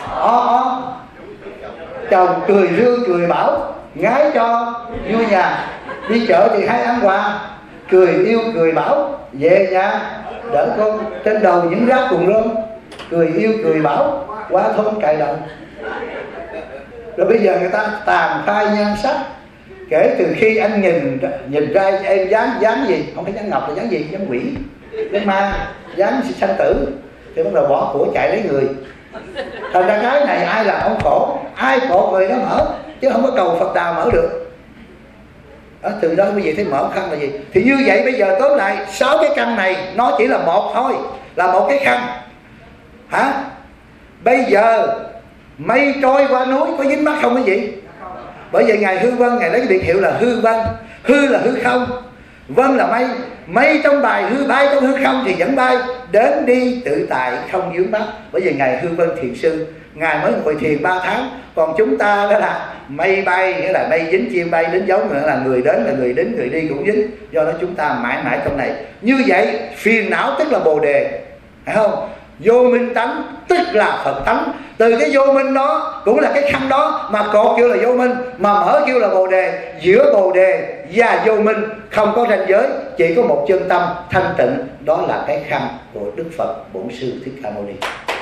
chồng cười rương cười bảo, ngái cho vui nhà. Đi chợ thì hay ăn quà, cười yêu cười bảo, về nhà đỡ con. Trên đầu những rác cùng rơm, cười yêu cười bảo, qua thôn cài đồng. Rồi bây giờ người ta tàn phai nhan sắc. Kể từ khi anh nhìn ra em dáng gì? Không phải dáng ngọc là dáng gì? Dáng quỷ, dáng ma, dáng sanh tử. Thì bắt đầu bỏ của chạy lấy người. Thành ra cái này ai làm ông khổ? Ai cột người đó mở, chứ không có cầu Phật Đà mở được. Từ đó quý vị thấy mở khăn là gì? Thì như vậy bây giờ tóm lại 6 cái căn này nó chỉ là một thôi, là một cái khăn. Hả? Bây giờ mây trôi qua núi có dính mắt không quý vị? Bởi vậy Ngài Hư Vân Ngài lấy cái biệt hiệu là Hư Vân. Hư là hư không, vân là mây. Mây trong bài hư bay trong hư không thì vẫn bay, đến đi tự tại không vướng mắc. Bởi vì Ngài Hư Vân Thiền Sư Ngài mới ngồi thiền 3 tháng. Còn chúng ta đó là mây bay, nghĩa là mây dính chim bay đến giống, nữa là người đến là người đến, người đi cũng dính. Do đó chúng ta mãi mãi trong này. Như vậy phiền não tức là bồ đề, phải không? Vô minh tánh tức là Phật tánh. Từ cái vô minh đó cũng là cái khăn đó mà cột kêu là vô minh, mà mở kêu là bồ đề. Giữa bồ đề và vô minh không có ranh giới, chỉ có một chân tâm thanh tịnh. Đó là cái khăn của Đức Phật Bổn Sư Thích Ca Mâu Ni.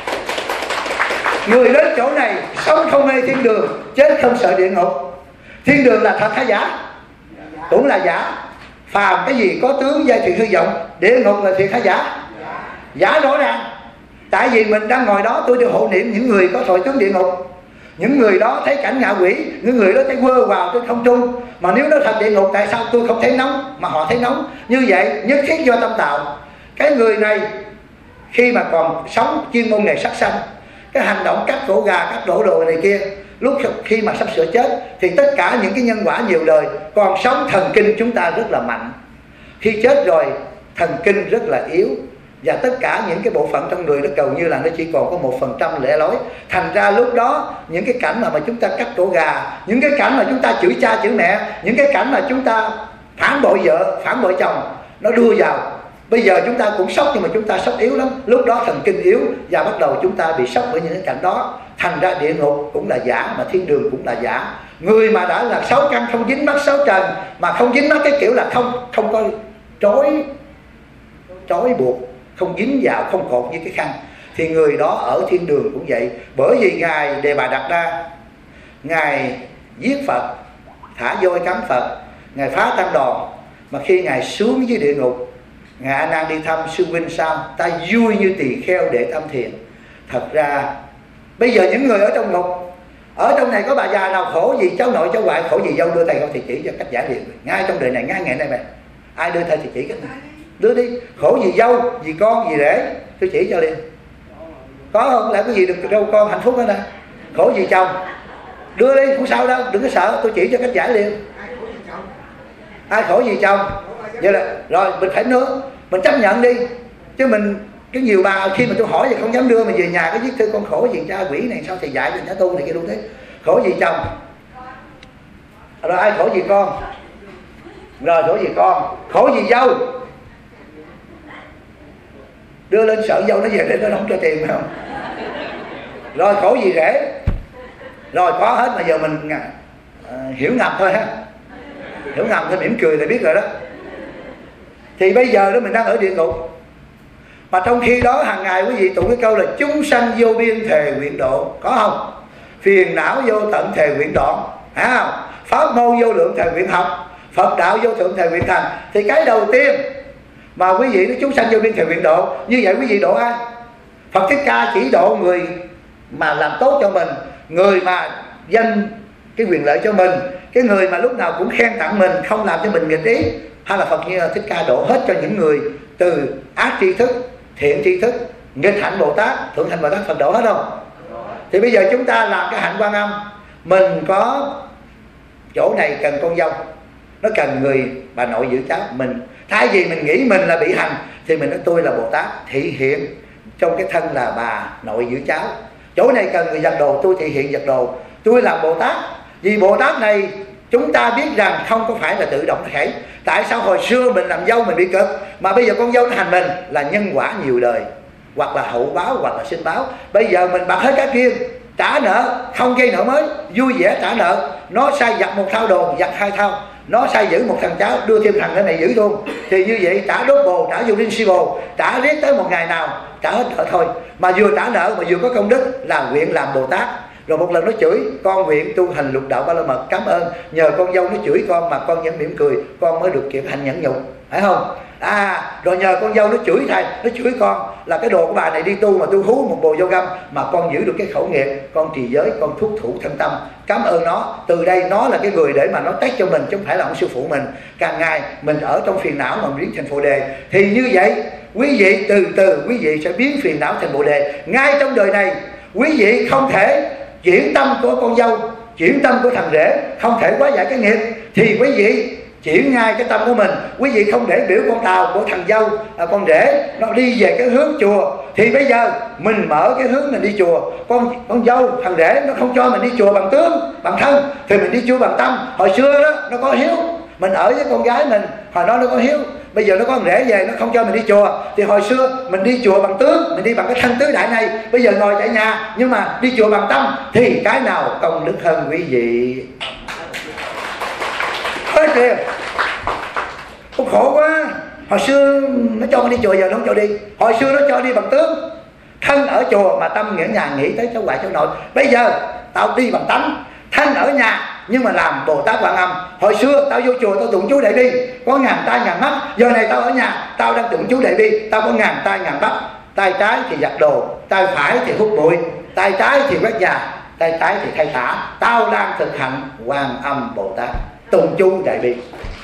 Người đến chỗ này sống không mê thiên đường, chết không sợ địa ngục. Thiên đường là thật hay giả? Cũng là giả. Phàm cái gì có tướng giai thị hư vọng. Địa ngục là thiệt hay giả? Giả rõ ràng. Tại vì mình đang ngồi đó, tôi đi hộ niệm những người có tội tướng địa ngục. Những người đó thấy cảnh ngạ quỷ, những người đó thấy quơ vào trên không trung. Mà nếu nó thật địa ngục, tại sao tôi không thấy nóng mà họ thấy nóng? Như vậy nhất thiết do tâm tạo. Cái người này khi mà còn sống chuyên môn nghề sát sanh, cái hành động cắt cổ gà, cắt đổ đồ này kia, lúc khi mà sắp sửa chết thì tất cả những cái nhân quả nhiều đời. Còn sống thần kinh chúng ta rất là mạnh. Khi chết rồi thần kinh rất là yếu, và tất cả những cái bộ phận trong người nó gần như là nó chỉ còn có 1% lẻ loi. Thành ra lúc đó những cái cảnh mà chúng ta cắt cổ gà, những cái cảnh mà chúng ta chửi cha chửi mẹ, những cái cảnh mà chúng ta phản bội vợ, phản bội chồng, nó đưa vào Bây giờ chúng ta cũng sốc, nhưng mà chúng ta sốc yếu lắm. Lúc đó thần kinh yếu và bắt đầu chúng ta bị sốc bởi những cái cảnh đó. Thành ra địa ngục cũng là giả, mà thiên đường cũng là giả. Người mà đã là 6 căn không dính mắc 6 trần, mà không dính mắc cái kiểu là không có trói buộc, không dính vào, không cột như cái khăn, thì người đó ở thiên đường cũng vậy. Bởi vì Ngài Đề Bà Đạt Đa, Ngài giết Phật, thả voi cắn Phật, Ngài phá tăng đoàn. Mà khi Ngài xuống dưới địa ngục, Ngài A Nan đi thăm sư huynh sao? Ta vui như tỳ kheo để tâm thiền. Thật ra bây giờ những người ở trong ngục, ở trong này có bà già nào khổ gì cháu nội cháu ngoại, khổ gì dâu, đưa tay con thì chỉ cho cách giải liền. Ngay trong đời này, ngay ngày này mày, ai đưa tay thì chỉ cách này, đưa đi. Khổ gì dâu, gì con, gì rể, tôi chỉ cho liền. Có không? Lại có gì được đâu con hạnh phúc hết nè. Khổ gì chồng, đưa đi, không sao đâu, đừng có sợ, tôi chỉ cho cách giải liền. Ai khổ gì chồng? Vậy là rồi mình phải nữa, mình chấp nhận đi. Chứ mình cái nhiều bà khi mà tôi hỏi thì không dám đưa, mà về nhà cái viết thư con khổ gì cha quỷ này sao thầy dạy mình đã tu này kia luôn thế. Khổ gì chồng? Rồi ai khổ gì con? Rồi khổ gì con? Khổ gì dâu? Đưa lên sợ dâu nó về để nó không cho tiền phải không? Rồi khổ gì rể? Rồi có hết, mà giờ mình hiểu ngầm thôi ha. Hiểu ngầm thôi, mỉm cười là biết rồi đó. Thì bây giờ đó mình đang ở địa ngục, mà trong khi đó hàng ngày quý vị tụng cái câu là chúng sanh vô biên thề nguyện độ, có không? Phiền não vô tận thề nguyện đoạn, phải không? Pháp môn vô lượng thề nguyện học, Phật đạo vô thượng thề nguyện thành. Thì cái đầu tiên mà quý vị nói chúng sanh vô biên thề nguyện độ, như vậy quý vị độ ai? Phật Thích Ca chỉ độ người mà làm tốt cho mình, người mà dành cái quyền lợi cho mình, cái người mà lúc nào cũng khen tặng mình, không làm cho mình nghịch ý. Hay là Phật như Thích Ca độ hết cho những người từ ác tri thức, thiện tri thức, nghịch hạnh Bồ Tát, thượng hạnh Bồ Tát, Phật độ hết không? Thì bây giờ chúng ta làm cái hạnh Quan Âm, mình có chỗ này cần con dâu, nó cần người bà nội giữ cháu. Mình thay vì mình nghĩ mình là bị hành, thì mình nói tôi là Bồ Tát thị hiện trong cái thân là bà nội giữ cháu. Chỗ này cần người giặt đồ, tôi thị hiện giặt đồ, tôi làm Bồ Tát. Vì Bồ Tát này chúng ta biết rằng không có phải là tự động khởi. Tại sao hồi xưa mình làm dâu mình bị cực, mà bây giờ con dâu nó hành mình? Là nhân quả nhiều đời, hoặc là hậu báo, hoặc là sinh báo. Bây giờ mình bạc hết cái kia, trả nợ, không gây nợ mới, vui vẻ trả nợ. Nó sai giặt một thao đồ, giặt 2 thao. Nó sai giữ một thằng cháu, đưa thêm thằng này giữ luôn. Thì như vậy trả đốt bồ, trả vô linh si bồ, trả riết tới một ngày nào trả hết nợ thôi. Mà vừa trả nợ mà vừa có công đức là nguyện làm Bồ Tát. Rồi một lần nó chửi, con nguyện tu hành lục đạo ba la mật, cảm ơn. Nhờ con dâu nó chửi con mà con vẫn mỉm cười, con mới được kịp hành nhẫn nhục, phải không? Rồi nhờ con dâu nó chửi thầy, nó chửi con là cái đồ của bà này đi tu mà tu hú một bồ vô găm, mà con giữ được cái khẩu nghiệp, con trì giới, con thúc thủ thân tâm, cảm ơn nó. Từ đây nó là cái người để mà nó test cho mình, chứ không phải là ông sư phụ mình. Càng ngày mình ở trong phiền não mà biến thành Bồ Đề. Thì như vậy quý vị từ từ quý vị sẽ biến phiền não thành Bồ Đề. Ngay trong đời này quý vị không thể chuyển tâm của con dâu, chuyển tâm của thằng rể, không thể quá giải cái nghiệp, thì quý vị chuyển ngay cái tâm của mình. Quý vị không để biểu con tàu của thằng dâu, con rể nó đi về cái hướng chùa, thì bây giờ mình mở cái hướng mình đi chùa. Con dâu, thằng rể nó không cho mình đi chùa bằng tướng, bằng thân, thì mình đi chùa bằng tâm. Hồi xưa đó nó có hiếu, mình ở với con gái mình, hồi đó nó có hiếu. Bây giờ nó có con rể về nó không cho mình đi chùa, thì hồi xưa mình đi chùa bằng tướng, mình đi bằng cái thân tứ đại này. Bây giờ ngồi tại nhà nhưng mà đi chùa bằng tâm, thì cái nào công đức hơn quý vị? Ôi kìa, cũng khổ quá. Hồi xưa nó cho con đi chùa, giờ nó không cho đi. Hồi xưa nó cho đi bằng tướng, thân ở chùa mà tâm nghĩa nhà nghĩ tới cháu ngoại cháu nội. Bây giờ tao đi bằng tánh, thân ở nhà nhưng mà làm Bồ Tát Quan Âm. Hồi xưa tao vô chùa tao tụng chú Đại Bi, có ngàn tay ngàn mắt. Giờ này tao ở nhà, tao đang tụng chú Đại Bi, tao có ngàn tay ngàn mắt. Tay trái thì giặt đồ, tay phải thì hút bụi, tay trái thì quét nhà, tay trái thì khai thả. Tao đang thực hành Quan Âm Bồ Tát, tụng chú Đại Bi.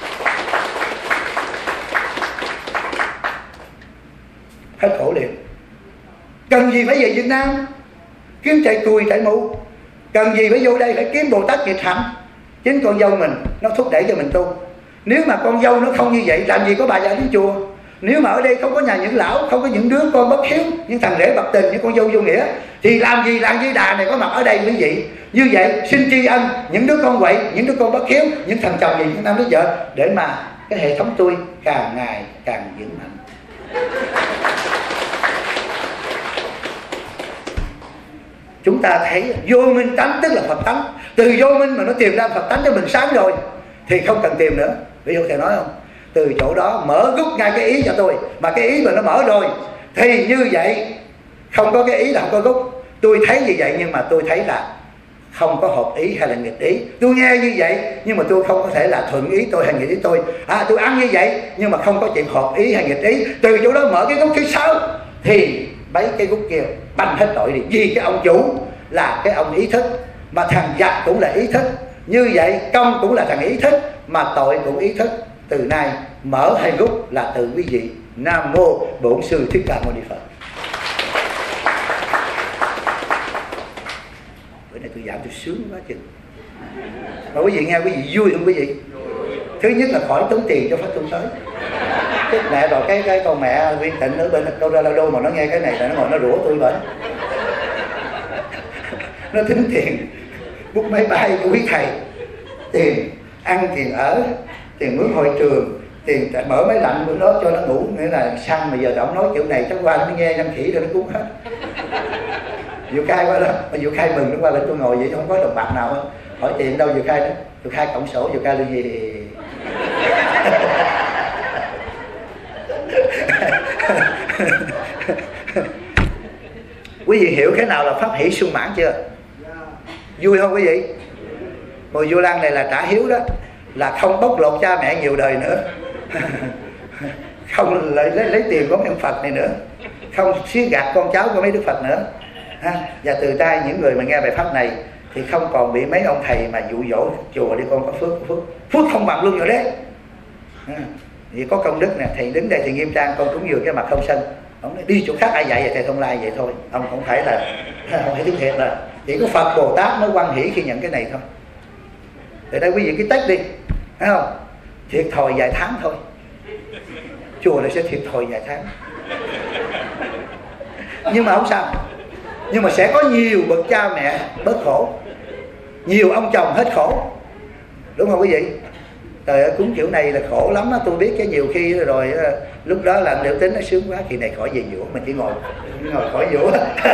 Hết khổ liền. Cần gì phải về Việt Nam kiếm chạy cùi chạy mũ? Cần gì phải vô đây phải kiếm Bồ Tát nghịch hạnh? Chính con dâu mình nó thúc đẩy cho mình tu. Nếu mà con dâu nó không như vậy, làm gì có bà già đến chùa? Nếu mà ở đây không có nhà những lão, không có những đứa con bất hiếu, những thằng rể bạc tình, những con dâu vô nghĩa, thì làm gì đà này có mặt ở đây quý vị? Như vậy xin tri ân những đứa con quậy, những đứa con bất hiếu, những thằng chồng gì, những nam đứa vợ, để mà cái hệ thống tôi càng ngày càng vững mạnh. Chúng ta thấy vô minh tánh tức là Phật tánh. Từ vô minh mà nó tìm ra Phật tánh cho mình sáng rồi thì không cần tìm nữa. Ví dụ thầy nói không, từ chỗ đó mở rút ngay cái ý cho tôi, mà cái ý mà nó mở rồi thì như vậy không có cái ý là không có rút. Tôi thấy như vậy nhưng mà tôi thấy là không có hợp ý hay là nghịch ý. Tôi nghe như vậy nhưng mà tôi không có thể là thuận ý tôi hay nghịch ý tôi. Tôi ăn như vậy nhưng mà không có chuyện hợp ý hay nghịch ý. Từ chỗ đó mở cái gốc thứ 6 thì mấy cái gốc kia banh hết tội đi. Vì cái ông chủ là cái ông ý thức, mà thằng giặc cũng là ý thức. Như vậy công cũng là thằng ý thức, mà tội cũng ý thức. Từ nay mở hay rút là từ quý vị. Nam mô Bổn Sư Thích Ca Mâu Ni Phật. Bữa nay tôi giảng tôi sướng quá chừng. Mà quý vị nghe quý vị vui không quý vị? Thứ nhất là khỏi tốn tiền cho pháp tu tới. Cái mẹ rồi cái con mẹ Viên Tịnh ở bên Colorado mà nó nghe cái này là nó ngồi nó rủa tôi vậy. Nó tính tiền bút máy bay của quý thầy, tiền ăn, tiền ở, tiền mướn hội trường, tiền mở máy lạnh của nó cho nó ngủ. Nghĩa là xăng mà giờ ông nói kiểu này chắc qua nó nghe năm khỉ rồi nó cuốn hết. Vừa khai qua đó, mà vừa khai mừng nó qua bên tôi ngồi vậy không có đồng bạc nào hết. Hỏi tiền đâu vừa khai đó, vừa khai cộng sổ vừa khai lên gì. Quý vị hiểu thế nào là pháp hỷ sung mãn chưa? Vui không quý vị? Ngồi Vô Lan này là trả hiếu đó, là không bóc lột cha mẹ nhiều đời nữa. Không lấy tiền của mấy ông Phật này nữa, không xí gạt con cháu của mấy Đức Phật nữa. Và từ tay những người mà nghe bài pháp này thì không còn bị mấy ông thầy mà dụ dỗ chùa đi con có phước không bằng luôn rồi đấy. Vì có công đức nè, thầy đứng đây thì nghiêm trang, con cúng dường cái mặt không sân. Ông nói đi chỗ khác ai dạy vậy thầy Thông Lai vậy thôi. Ông không phải là không phải tiếng thiệt là chỉ có Phật Bồ Tát mới hoan hỷ khi nhận cái này thôi. Từ đây quý vị cứ tách đi, thấy không? Thiệt thòi vài tháng thôi, chùa này sẽ thiệt thòi vài tháng. Nhưng mà không sao. Nhưng mà sẽ có nhiều bậc cha mẹ bớt khổ, nhiều ông chồng hết khổ, đúng không quý vị? Trời ơi, cúng kiểu này là khổ lắm á. Tôi biết cái nhiều khi rồi lúc đó làm liệu tính nó sướng quá, kỳ này khỏi về dũa, mình chỉ ngồi khỏi dũa.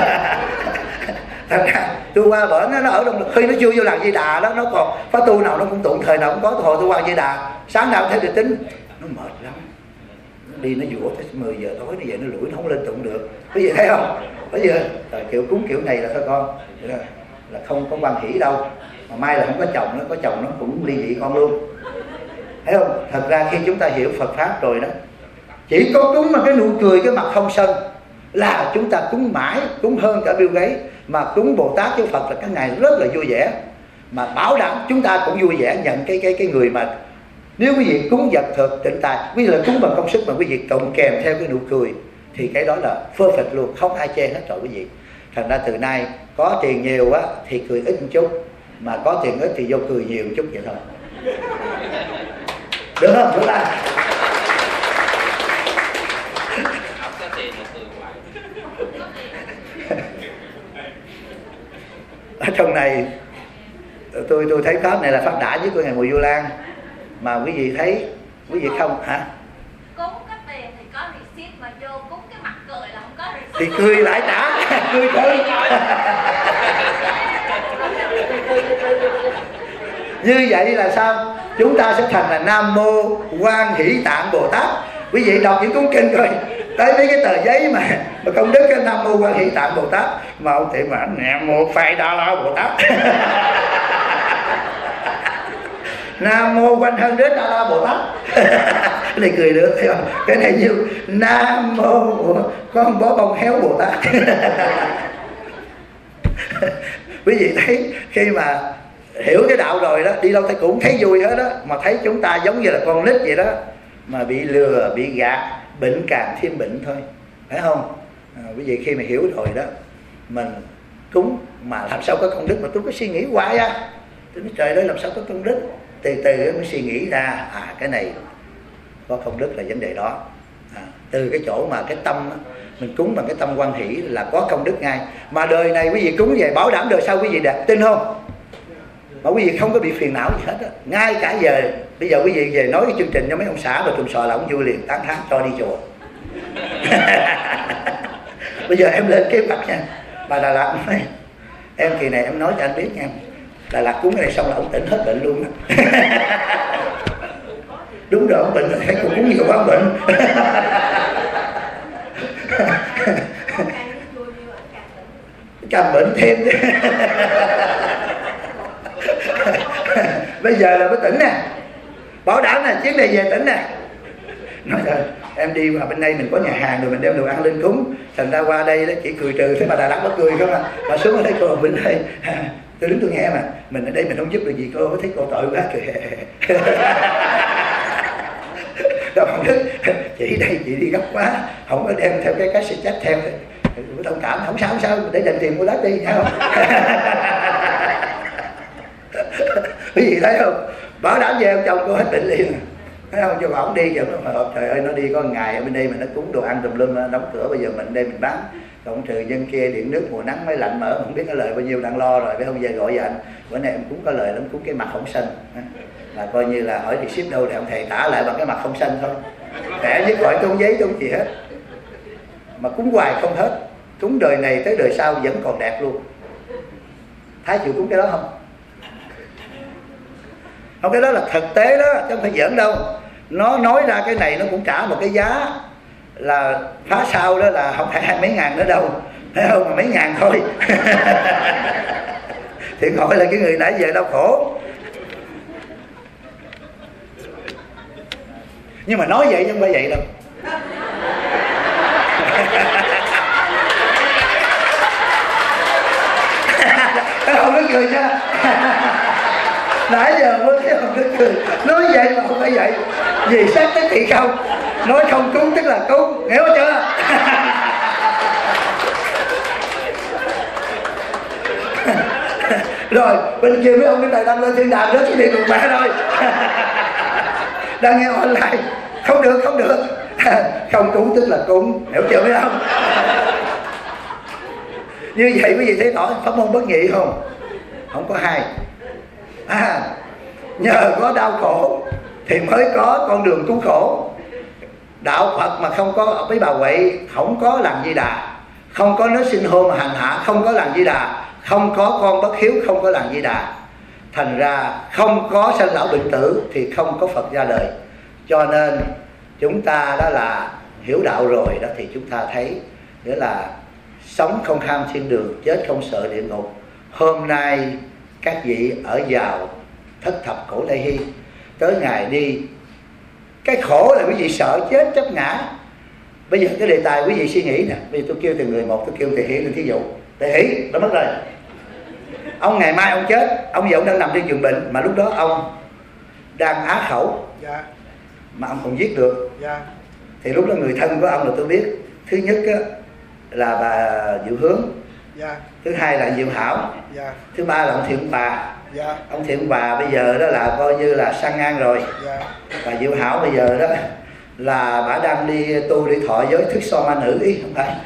Thật ra tôi qua bển nó ở trong khi nó chưa vô làm Di Đà đó, nó còn pháp tu nào nó cũng tụng, thời nào cũng có. Hồi tôi qua Di Đà sáng nào theo điều tính nó mệt lắm, nó đi nó dũa tới 10 giờ tối nó về nó lủi nó không lên tụng được. Quý vị thấy không? Bây giờ kiểu cúng kiểu này là thôi con là không có quan hỷ đâu, mà mai là không có chồng, nó có chồng nó cũng ly dị con luôn. Thấy không? Thật ra khi chúng ta hiểu Phật Pháp rồi đó, chỉ có cúng mà cái nụ cười, cái mặt không sân là chúng ta cúng mãi, cúng hơn cả Bill Gates. Mà cúng Bồ Tát với Phật là các ngài rất là vui vẻ, mà bảo đảm chúng ta cũng vui vẻ nhận cái người mà nếu quý vị cúng vật thực tịnh tài, quý vị là cúng bằng công sức mà quý vị cộng kèm theo cái nụ cười thì cái đó là perfect luôn, không ai chê hết rồi quý vị. Thành ra từ nay có tiền nhiều á thì cười ít một chút, mà có tiền ít thì vô cười nhiều một chút vậy thôi. Được không? Đúng không? Ở trong này tôi thấy pháp này là pháp đã nhất của Ngài Mùi Vu Lan. Mà quý vị thấy, quý vị không hả? Cúng cái tiền thì có receipt, mà vô cúng cái mặt cười là không có receipt. Thì cười lại trả, cười cười. Như vậy là sao? Chúng ta sẽ thành là Nam Mô Quan Hỷ Tạng Bồ Tát. Quý vị đọc những cuốn kinh rồi tới mấy cái tờ giấy mà công đức cái Nam Mô Quan Hỷ Tạng Bồ Tát, mà ông tiệm mà Nam Mô Phật Đà La Bồ Tát. Nam Mô Quanh Thân Đế Đà La Bồ Tát. Cái này cười được thấy không? Cái này như Nam Mô con bó bông héo Bồ Tát. Quý vị thấy khi mà hiểu cái đạo rồi đó, đi đâu ta cũng thấy vui hết đó. Mà thấy chúng ta giống như là con nít vậy đó, mà bị lừa, bị gạt, bệnh càng thêm bệnh thôi, phải không? Quý vị khi mà hiểu rồi đó, mình cúng mà làm sao có công đức, mà tôi có suy nghĩ hoài á. Tôi nói trời ơi làm sao có công đức, từ từ mới suy nghĩ ra cái này có công đức là vấn đề đó. Từ cái chỗ mà cái tâm mình cúng bằng cái tâm hoan hỷ là có công đức ngay. Mà đời này quý vị cúng về bảo đảm đời sau quý vị đạt, tin không? Mà quý vị không có bị phiền não gì hết á. Ngay cả giờ bây giờ quý vị về nói cái chương trình cho mấy ông xã và trùm sò là ông vui liền, tán thán cho đi chùa. Bây giờ em lên kế hoạch nha. Bà Đà Lạt nói em kỳ này em nói cho anh biết nha, Đà Lạt cúng cái này xong là ông tỉnh hết bệnh luôn. Đúng rồi, ông bệnh thấy cô cúng nhiều quá ông bệnh. Càng bệnh thêm. Bây giờ là mới tỉnh nè, bảo đảm nè, chuyến này về tỉnh nè. Nói rồi em đi vào bên đây mình có nhà hàng rồi mình đem đồ ăn lên cúng, thành ra qua đây đó chỉ cười trừ, thấy bà Đà Lạt nó cười không à. Bà xuống ở đây cô ở bên đây, tôi đứng tôi nghe mà mình ở đây mình không giúp được gì cô, có thấy cô tội quá cười. Đâu không thích, chị đây chị đi gấp quá, không có đem theo cái xịt chết theo, thông cảm, không sao để dành tiền mua lát đi, thấy không? Cái gì thấy không? Bảo đảm về ông chồng cô hết bệnh liền, thấy không? Cho bà ổng đi, trời ơi nó đi có ngày ở bên đây mà nó cúng đồ ăn tùm lum, đóng cửa, bây giờ mình đây mình bán, cộng trừ dân kia điện nước mùa nắng máy lạnh mở, không biết có lời bao nhiêu đang lo rồi, phải không? Về gọi về anh, bữa nay em cúng có lời lắm, cúng cái mặt không xanh, là coi như là hỏi thì ship đâu thì ông thầy tả lại bằng cái mặt không xanh thôi, rẻ nhất gọi tôn giấy tôn gì hết, mà cúng hoài không hết, cúng đời này tới đời sau vẫn còn đẹp luôn. Thái chịu cúng cái đó không? Không, cái đó là thực tế đó, chứ không phải giỡn đâu. Nó nói ra cái này nó cũng trả một cái giá là phá sao đó, là không phải 20 mấy ngàn nữa đâu, thấy không, mà mấy ngàn thôi. Thì gọi là cái người nãy giờ đau khổ. Nhưng mà nói vậy chứ không phải vậy đâu. Không có cười nha. Nãy giờ mới thấy không có cười. Nói vậy mà không phải vậy. Vì sát tới thị không. Nói không cúng tức là cúng, hiểu chưa? Rồi bên kia mấy ông cái này đang lên thiên đàng đó thì đi cùng mẹ rồi. Đang nghe online. Không được. Không cúng tức là cúng, hiểu chưa mấy ông? Như vậy quý vị thấy rõ pháp môn bất nhị không? Không có hai. Nhờ có đau khổ thì mới có con đường cứu khổ. Đạo Phật mà không có mấy bà quậy, không có làm Di Đà, không có nó sinh hôn mà hành hạ, không có làm Di Đà, không có con bất hiếu, không có làm Di Đà. Thành ra không có sanh lão bệnh tử thì không có Phật ra đời. Cho nên chúng ta đó là hiểu đạo rồi đó, thì chúng ta thấy nghĩa là sống không ham thiên đường, chết không sợ địa ngục. Hôm nay các vị ở vào thất thập cổ Lai Hy, tới ngày đi, cái khổ là quý vị sợ chết chấp ngã. Bây giờ cái đề tài quý vị suy nghĩ nè, bây giờ tôi kêu từng người một, tôi kêu Tề Hỷ lên thí dụ. Tề Hỷ đã mất rồi, ông ngày mai ông chết, ông giờ ông đang nằm trên giường bệnh, mà lúc đó ông đang á khẩu, dạ, mà ông còn giết được, dạ, thì lúc đó người thân của ông là tôi biết, thứ nhất á, là bà Diệu Hướng, dạ, thứ hai là Diệu Hảo, dạ, thứ ba là ông Thiện Bà. dạ, Ông Thiện Bà bây giờ đó là coi như là sang ngang rồi. dạ. Bà Diệu Hảo bây giờ đó là bà đang đi tu đi thọ giới thức so ma nữ ý, không phải.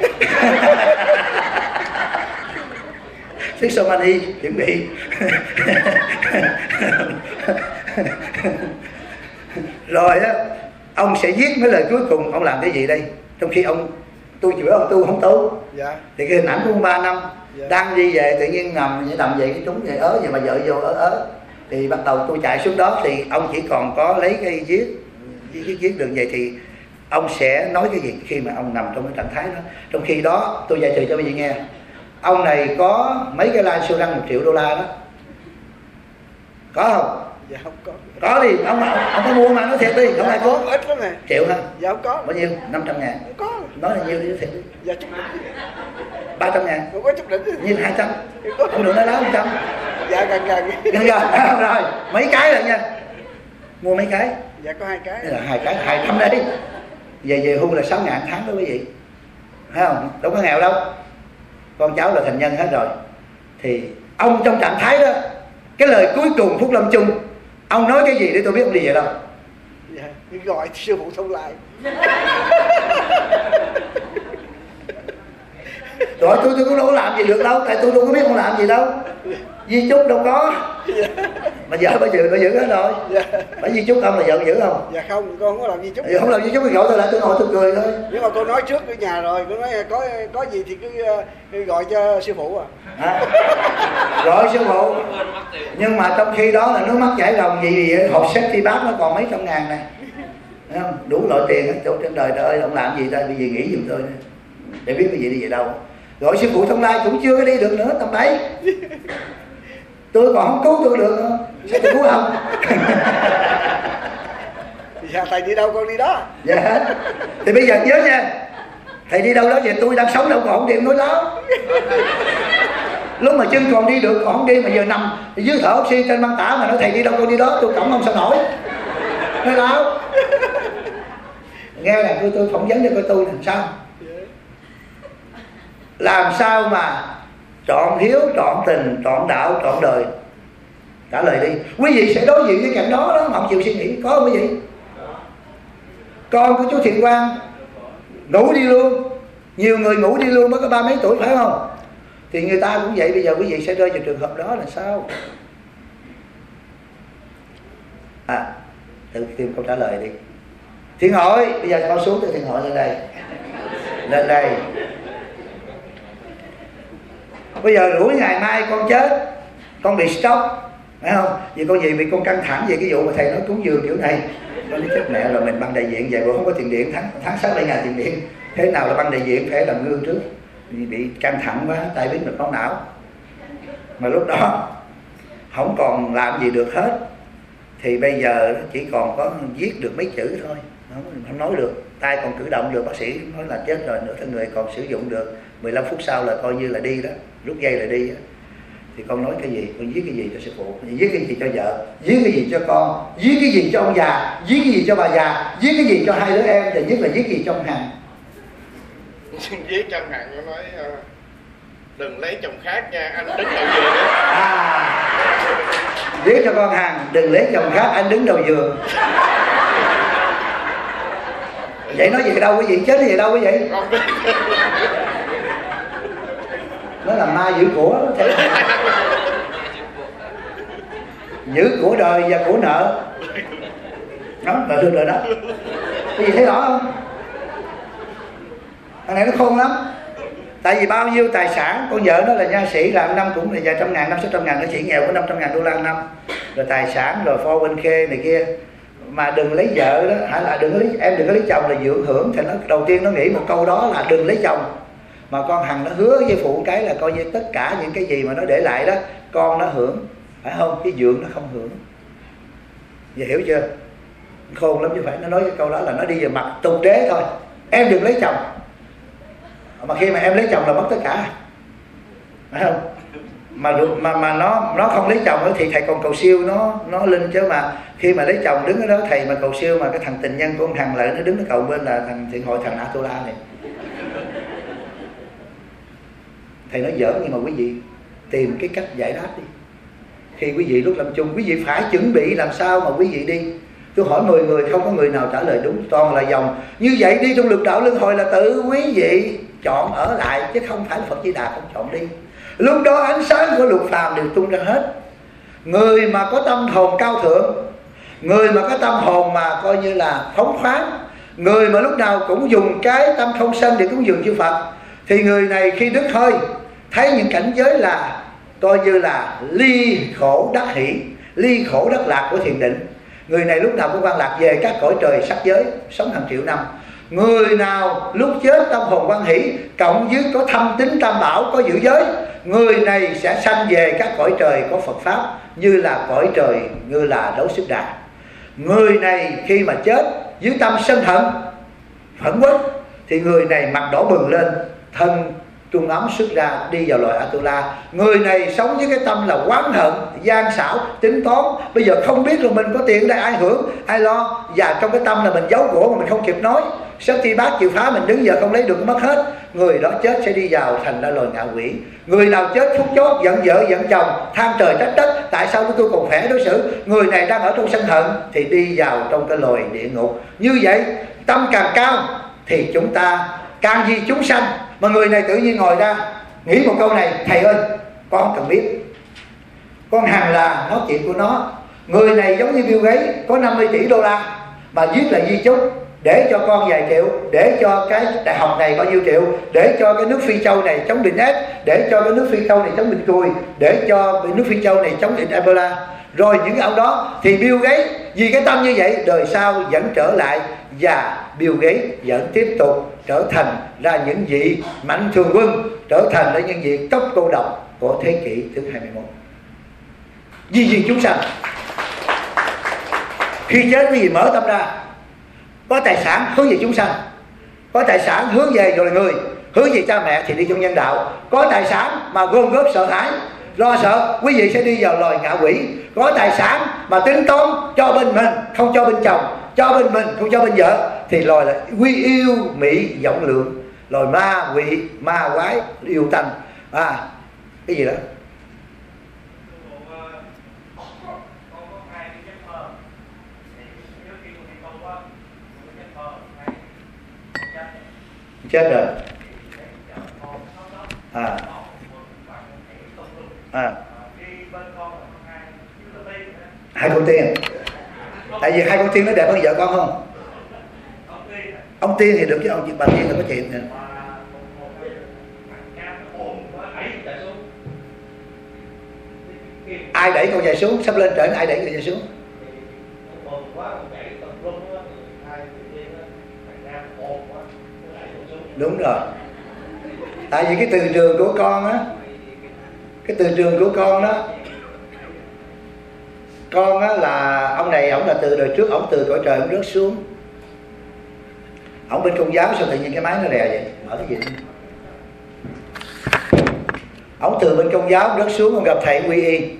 Thức so ma ni chuẩn bị. Rồi á, ông sẽ viết mấy lời cuối cùng, ông làm cái gì đây? Trong khi ông tôi chửi ông tu không tu, Dạ. thì cái hình ảnh của ông 3 năm, Dạ. đang đi về tự nhiên nằm vậy cái trúng vậy ớ vậy mà vợ vô ớ, thì bắt đầu tôi chạy xuống đó, thì ông chỉ còn có lấy cái viết đường vậy, thì ông sẽ nói cái gì khi mà ông nằm trong cái trạng thái đó. Trong khi đó tôi giải thích cho quý vị nghe, ông này có mấy cái live siêu đăng $1 triệu đó, có không? Dạ không có. Có đi, ông có mua mà nói thiệt đi, không ai có. Ít lắm nè. Triệu hả? Dạ không có. Bao nhiêu? 500.000. Không có. Nói là nhiêu đi, nói thiệt đi. Dạ chút đỉnh. 300.000. Không có chút đỉnh. Nhiêu 200. Không được nói láo 100. Dạ gần. Gần. Rồi, mấy cái rồi nha. Mua mấy cái? Dạ có 2 cái. Đây là 2 cái, 200 đấy. Về hưu là 6.000 tháng đó quý vị. Thấy không? Đâu có nghèo đâu. Con cháu là thành nhân hết rồi. Thì ông trong trạng thái đó, cái lời cuối cùng Phúc Lâm Chung, ông nói cái gì để tôi biết ông đi về đâu? Dạ, gọi sư phụ thông lại. Rồi tôi cũng đâu có làm gì được đâu, tại tôi đâu có biết ông làm gì đâu. Di chúc đâu có. Mà Mà vợ bà giữ hết rồi. Dạ. Bà di chúc ông là vợ giữ không? Dạ không, con không có làm gì chúc. Không làm di chúc thì gọi tôi lại, tôi ngồi tôi cười thôi. Nhưng mà con nói trước ở nhà rồi, con nói có gì thì cứ gọi cho sư phụ Gọi sư phụ. Nhưng mà trong khi đó là nước mắt chảy ròng gì hộp safety bát nó còn mấy trăm ngàn này. Thấy không? Đủ loại tiền hết chỗ trên đời ơi, ông làm gì đây, bây giờ nghĩ giùm tôi này. Để biết cái gì đi về đâu. Gọi sư phụ Thông Lai cũng chưa có đi được nữa, tầm đấy. Tôi còn không cứu tôi được nữa. Sao tôi cứu không? Dạ, thầy đi đâu con đi đó. Dạ. Thì bây giờ nhớ nha, thầy đi đâu đó về tôi đang sống đâu còn không đi nói láo. Lúc mà chân còn đi được còn không đi, mà giờ nằm dưới thở oxy trên băng tả mà nói thầy đi đâu con đi đó, tôi cổng không sao nổi. Nói láo. Nghe là tôi phỏng vấn cho coi tôi làm sao. Làm sao mà trọn hiếu, trọn tình, trọn đạo, trọn đời? Trả lời đi. Quý vị sẽ đối diện với cảnh đó mà không chịu suy nghĩ. Có không quý vị? Con của chú Thiện Quang ngủ đi luôn. Nhiều người ngủ đi luôn mới có 30 mấy tuổi phải không? Thì người ta cũng vậy. Bây giờ quý vị sẽ rơi vào trường hợp đó là sao? Tự tìm câu trả lời đi. Thiện Hội, bây giờ con xuống từ Thiện Hội lên đây. Lên đây. Bây giờ rủi ngày mai con chết, con bị stroke, phải không? Vì con gì bị con căng thẳng về cái vụ mà thầy nói cúng dường kiểu này. Con nói chết mẹ rồi, mình băng đại diện về rồi không có tiền điện, tháng 6 7 ngàn tiền điện. Thế nào là băng đại diện phải làm gương trước. Vì bị căng thẳng quá, tai biến mạch máu não. Mà lúc đó không còn làm gì được hết. Thì bây giờ chỉ còn có viết được mấy chữ thôi, không nói được. Tay còn cử động được, bác sĩ nói là chết rồi, nửa thân người còn sử dụng được. 15 phút sau là coi như là đi đó, rút dây là đi đó. Thì con nói cái gì, con viết cái gì cho sư phụ, viết cái gì cho vợ, viết cái gì cho con, viết cái gì cho ông già, viết cái gì cho bà già, viết cái gì cho hai đứa em, và nhất là viết cái gì cho ông Hằng. Viết cho ông Hằng, nó nói đừng lấy chồng khác nha, anh đứng đầu giường đó. Viết cho con Hằng đừng lấy chồng khác, anh đứng đầu giường. Vậy nói gì đâu quý vị, chết gì đâu quý vị. Nó là ma giữ của. Giữ của đời và của nợ. Đó, là được rồi đó. Quý vị thấy rõ không? Thằng này nó khôn lắm. Tại vì bao nhiêu tài sản, con vợ nó là nha sĩ, làm năm cũng là vài trăm ngàn, 500-600 ngàn, nó chỉ nghèo có 500 ngàn đô la năm. Rồi tài sản, rồi 401k này kia. Mà đừng lấy vợ đó, hay là em đừng có lấy chồng là dưỡng hưởng. Thì nó đầu tiên nó nghĩ một câu đó là đừng lấy chồng. Mà con Hằng nó hứa với phụ cái là coi như tất cả những cái gì mà nó để lại đó con nó hưởng, phải không? Cái dưỡng nó không hưởng. Vậy hiểu chưa? Khôn lắm chứ phải. Nó nói cái câu đó là nó đi về mặt tục đế thôi. Em đừng lấy chồng. Mà khi mà em lấy chồng là mất tất cả, phải không? Mà nó không lấy chồng thì thầy còn cầu siêu nó linh chứ. Mà khi mà lấy chồng đứng ở đó thầy mà cầu siêu, mà cái thằng tình nhân của con Hằng lại nó đứng nó cầu bên là thằng Thiện Hội, thằng Atula này. Thầy nói giỡn nhưng mà quý vị tìm cái cách giải đáp đi. Khi quý vị lúc làm chung, quý vị phải chuẩn bị làm sao mà quý vị đi. Tôi hỏi 10 người không có người nào trả lời đúng, toàn là dòng. Như vậy đi trong lục đạo luân hồi là tự quý vị chọn ở lại, chứ không phải là Phật Di Đà không chọn đi. Lúc đó ánh sáng của lục phàm đều tung ra hết. Người mà có tâm hồn cao thượng, người mà có tâm hồn mà coi như là phóng khoáng, người mà lúc nào cũng dùng cái tâm không sân để cúng dường chư Phật, thì người này khi đứt hơi thấy những cảnh giới là coi như là ly khổ đắc hỷ, ly khổ đắc lạc của thiền định. Người này lúc nào cũng quan lạc về các cõi trời sắc giới, sống hàng triệu năm. Người nào lúc chết tâm hồn quan hỷ, cộng với có thâm tín tam bảo, có giữ giới, người này sẽ sanh về các cõi trời có Phật Pháp, như là cõi trời như là Đấu Xích Đà. Người này khi mà chết dưới tâm sân hận phẫn uất, thì người này mặt đỏ bừng lên, thân trung ấm xuất ra, đi vào loài Atula. Người này sống với cái tâm là oán hận, gian xảo, tính toán. Bây giờ không biết là mình có tiền đây ai hưởng, ai lo. Và trong cái tâm là mình giấu của mà mình không kịp nói. Sắp ti bát chịu phá mình đứng giờ không lấy được mất hết. Người đó chết sẽ đi vào thành ra loài ngạ quỷ. Người nào chết phút chót giận vợ giận chồng, than trời trách đất, tại sao tôi còn khỏe đối xử. Người này đang ở trong sân hận thì đi vào trong cái loài địa ngục. Như vậy tâm càng cao thì chúng ta càng vì chúng sanh. Mà người này tự nhiên ngồi ra nghĩ một câu này: thầy ơi, con không cần biết, con Hằng là nói chuyện của nó, Người này giống như Bill Gates, có 50 tỷ đô la mà viết là di chúc để cho con vài triệu, để cho cái đại học này bao nhiêu triệu, để cho cái nước Phi Châu này chống bệnh S, để cho cái nước Phi Châu này chống bệnh cùi, để cho nước Phi Châu này chống bệnh Ebola. Rồi những ông đó thì Bill Gates vì cái tâm như vậy, đời sau vẫn trở lại và Bill Gates vẫn tiếp tục trở thành ra những vị mạnh thường quân, trở thành ra những vị cấp cô độc của thế kỷ thứ 21. Vì chúng sanh khi chết quý vị mở tâm ra, có tài sản hướng về chúng sanh, có tài sản hướng về loài người, hướng về cha mẹ thì đi trong nhân đạo. Có tài sản mà gom góp sợ hãi, lo sợ, quý vị sẽ đi vào loài ngạ quỷ. Có tài sản mà tính toán cho bên mình, không cho bên chồng, cho bên mình, không cho bên vợ, thì loài là quy yêu mỹ vọng lượng, loài ma quỷ, ma quái yêu tanh. Cái gì đó chết rồi. Hai con tiên. Tại vì hai con tiên nó đẹp hơn vợ con không? Ông tiên thì được chứ ông bà tiên là có chuyện nè. Ai đẩy con dài xuống, sắp lên trển ai đẩy con dài xuống? Đúng rồi. Tại vì cái từ trường của con á, cái từ trường của con đó, con á là ông này, ổng là từ đời trước, ổng từ cõi trời ổng rớt xuống. Ổng bên Công giáo sao tự nhiên cái máy nó đè vậy? Mở cái gì đó. Ổng từ bên Công giáo rớt xuống, ông gặp thầy Quy Y.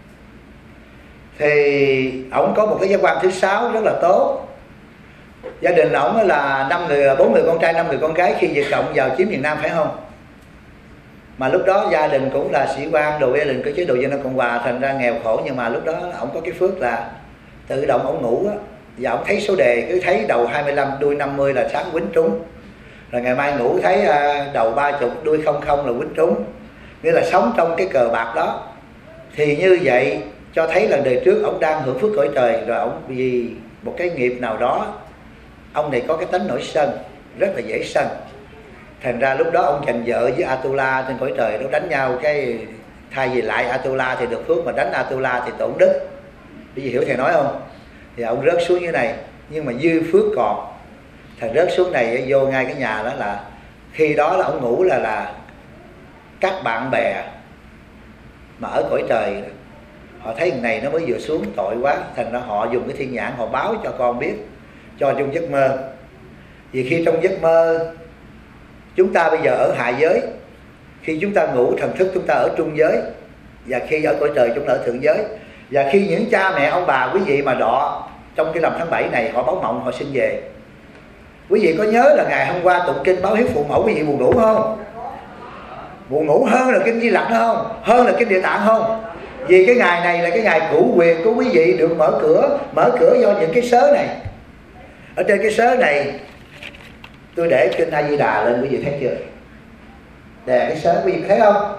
Thì ổng có một cái giác quan thứ 6 rất là tốt. Gia đình ổng là 4 người con trai, 5 người con gái khi Việt Cộng vào chiếm miền Nam phải không? Mà lúc đó gia đình cũng là sĩ quan, đồ gia đình có chế độ dân Cộng Hòa, thành ra nghèo khổ. Nhưng mà lúc đó ổng có cái phước là tự động ổng ngủ á, và ổng thấy số đề, cứ thấy đầu 25 đuôi 50 là sáng quýnh trúng, rồi ngày mai ngủ thấy đầu 30 đuôi 00 là quýnh trúng. Nghĩa là sống trong cái cờ bạc đó. Thì như vậy cho thấy là đời trước ổng đang hưởng phước cõi trời, rồi ổng vì một cái nghiệp nào đó, ông này có cái tánh nổi sân, rất là dễ sân. Thành ra lúc đó ông giành vợ với Atula trên cõi trời, nó đánh nhau, cái thay vì lại Atula thì được phước, mà đánh Atula thì tổn đức. Bây giờ hiểu thầy nói không? Thì ông rớt xuống như này, nhưng mà dư phước còn. Thầy rớt xuống này vô ngay cái nhà đó, là khi đó là ông ngủ là các bạn bè mà ở cõi trời, họ thấy thằng này nó mới vừa xuống tội quá, thành ra họ dùng cái thiên nhãn họ báo cho con biết, cho trong giấc mơ. Vì khi trong giấc mơ chúng ta bây giờ ở hạ giới, khi chúng ta ngủ thần thức chúng ta ở trung giới, và khi ở cõi trời chúng ta ở thượng giới. Và khi những cha mẹ ông bà quý vị mà đọ trong cái rằm tháng 7 này, họ báo mộng họ sinh về. Quý vị có nhớ là ngày hôm qua tụng kinh báo hiếu phụ mẫu, quý vị buồn ngủ không? Buồn ngủ hơn là kinh Di Lặc đó không? Hơn là kinh Địa Tạng không? Vì cái ngày này là cái ngày cửu quyền của quý vị được mở cửa do những cái sớ này. Ở trên cái sớ này tôi để kinh A Di Đà lên, quý vị thấy chưa? Đè cái sớ, quý vị thấy không?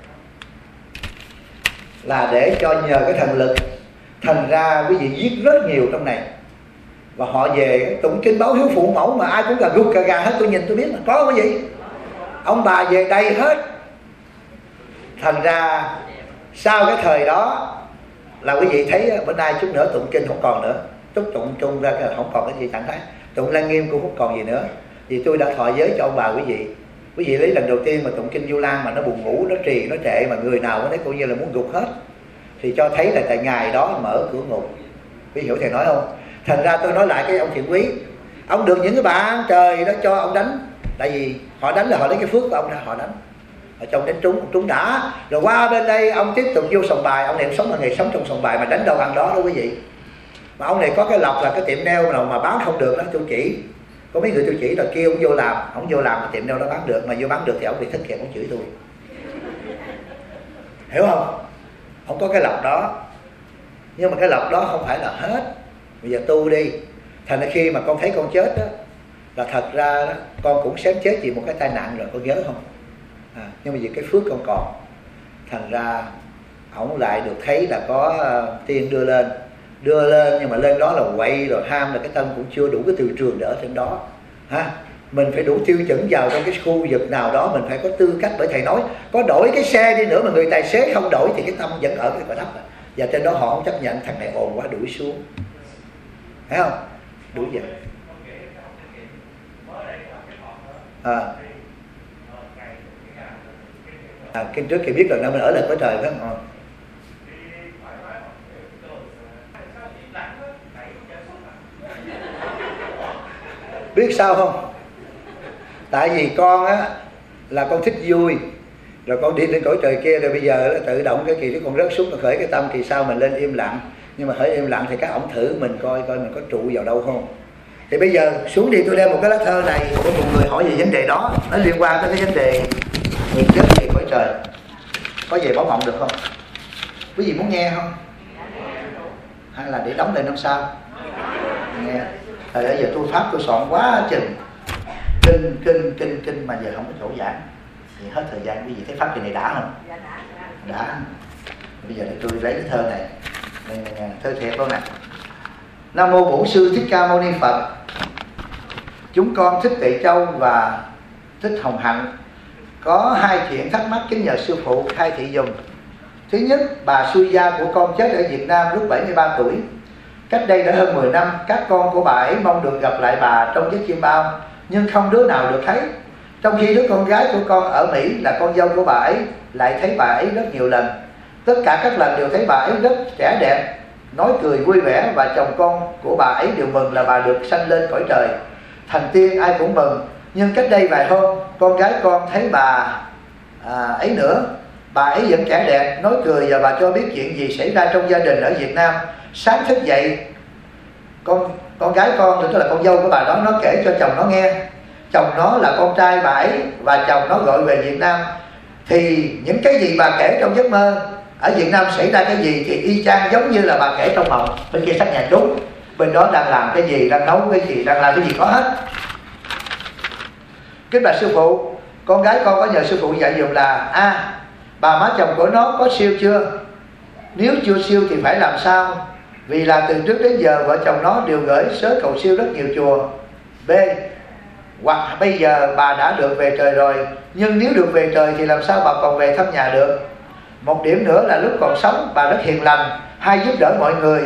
Là để cho nhờ cái thần lực, thành ra quý vị viết rất nhiều trong này. Và họ về tụng kinh báo hiếu phụ mẫu mà ai cũng là gục cà gà hết, tôi nhìn tôi biết là có cái gì. Ông bà về đây hết. Thành ra sau cái thời đó là quý vị thấy bữa nay chút nữa tụng kinh không còn nữa, chút tụng trung ra không còn cái gì trạng thái, tụng Lăng Nghiêm cũng không còn gì nữa. Vì tôi đã thọ giới cho ông bà quý vị. Quý vị lấy lần đầu tiên mà tụng kinh Vu Lan mà nó buồn ngủ, nó trì, nó trệ, mà người nào cũng thấy coi như là muốn gục hết, thì cho thấy là tại ngày đó mở cửa ngục. Quý vị hiểu thầy nói không? Thành ra tôi nói lại cái ông Thiện Quý, ông được những cái bạn trời đó cho ông đánh. Tại vì họ đánh là họ lấy cái phước của ông ra họ đánh, ở trong đánh trúng đã. Rồi qua bên đây ông tiếp tục vô sòng bài. Ông này sống là nghề sống trong sòng bài, mà đánh đâu ăn đó đó quý vị. Mà ông này có cái lộc là cái tiệm nail nào mà bán không được đó, tôi chỉ. Có mấy người tôi chỉ là kêu ông vô làm, ông vô làm mà tiệm nail nó bán được, mà vô bán được thì ông bị thất nghiệp, ông chửi tôi. Hiểu không? Ông có cái lộc đó. Nhưng mà cái lộc đó không phải là hết. Bây giờ tu đi. Thành ra khi mà con thấy con chết đó, là thật ra đó, con cũng sớm chết vì một cái tai nạn rồi, con nhớ không? Nhưng mà vì cái phước con còn, thành ra ổng lại được thấy là có tiên đưa lên. đưa lên, nhưng mà lên đó là quậy rồi ham, là cái tâm cũng chưa đủ cái từ trường để ở trên đó ha. Mình phải đủ tiêu chuẩn vào trong cái khu vực nào đó, mình phải có tư cách. Bởi thầy nói có đổi cái xe đi nữa mà người tài xế không đổi thì cái tâm vẫn ở cái cõi thấp, và trên đó họ không chấp nhận, thằng này ồn quá đuổi xuống, thấy không, đuổi về. Kinh trước khi biết lần nào mình ở lại cõi trời phải không? Biết sao không? Tại vì con á là con thích vui, rồi con đi lên cõi trời kia, rồi bây giờ là tự động cái kỳ con rớt xuống, khởi cái tâm kỳ sau mình lên im lặng. Nhưng mà khởi im lặng thì các ổng thử mình coi mình có trụ vào đâu không. Thì bây giờ xuống đi, tôi đem một cái lá thơ này của một người hỏi về vấn đề đó, nó liên quan tới cái vấn đề người chết về cõi trời. Có về báo mộng được không? Quý vị muốn nghe không? Hay là để đóng lên năm sau? Nghe. Thời bây giờ tôi pháp tôi soạn quá chừng kinh mà giờ không có chỗ giảng thì hết thời gian. Quý vị thấy pháp kỳ này đã không? Đã. Bây giờ để tôi lấy cái thơ này, thơ thiệt luôn nè. Nam mô Bổn Sư Thích Ca Mâu Ni Phật. Chúng con Thích Tỳ Châu và Thích Hồng Hạnh có hai chuyện thắc mắc kính nhờ sư phụ khai thị dùm. Thứ nhất, bà Xuôi Gia của con chết ở Việt Nam lúc 73 tuổi. Cách đây đã hơn 10 năm, các con của bà ấy mong được gặp lại bà trong giấc chiêm bao, nhưng không đứa nào được thấy. Trong khi đứa con gái của con ở Mỹ là con dâu của bà ấy lại thấy bà ấy rất nhiều lần. Tất cả các lần đều thấy bà ấy rất trẻ đẹp, nói cười vui vẻ, và chồng con của bà ấy đều mừng là bà được sanh lên cõi trời. Thành tiên ai cũng mừng. Nhưng cách đây vài hôm, con gái con thấy bà ấy nữa. Bà ấy vẫn trẻ đẹp, nói cười, và bà cho biết chuyện gì xảy ra trong gia đình ở Việt Nam. Sáng thức dậy, con gái con, tức là con dâu của bà đó, nó kể cho chồng nó nghe. Chồng nó là con trai bà ấy, và chồng nó gọi về Việt Nam. Thì những cái gì bà kể trong giấc mơ ở Việt Nam xảy ra cái gì thì y chang giống như là bà kể trong mộng. Bên kia xác nhận đúng, bên đó đang làm cái gì, đang nấu cái gì, đang làm cái gì có hết. Kính bạch sư phụ, con gái con có nhờ sư phụ dạy dùm là bà má chồng của nó có siêu chưa? Nếu chưa siêu thì phải làm sao? Vì là từ trước đến giờ vợ chồng nó đều gửi sớ cầu siêu rất nhiều chùa. B, hoặc bây giờ bà đã được về trời rồi, nhưng nếu được về trời thì làm sao bà còn về thăm nhà được? Một điểm nữa là lúc còn sống bà rất hiền lành, hay giúp đỡ mọi người.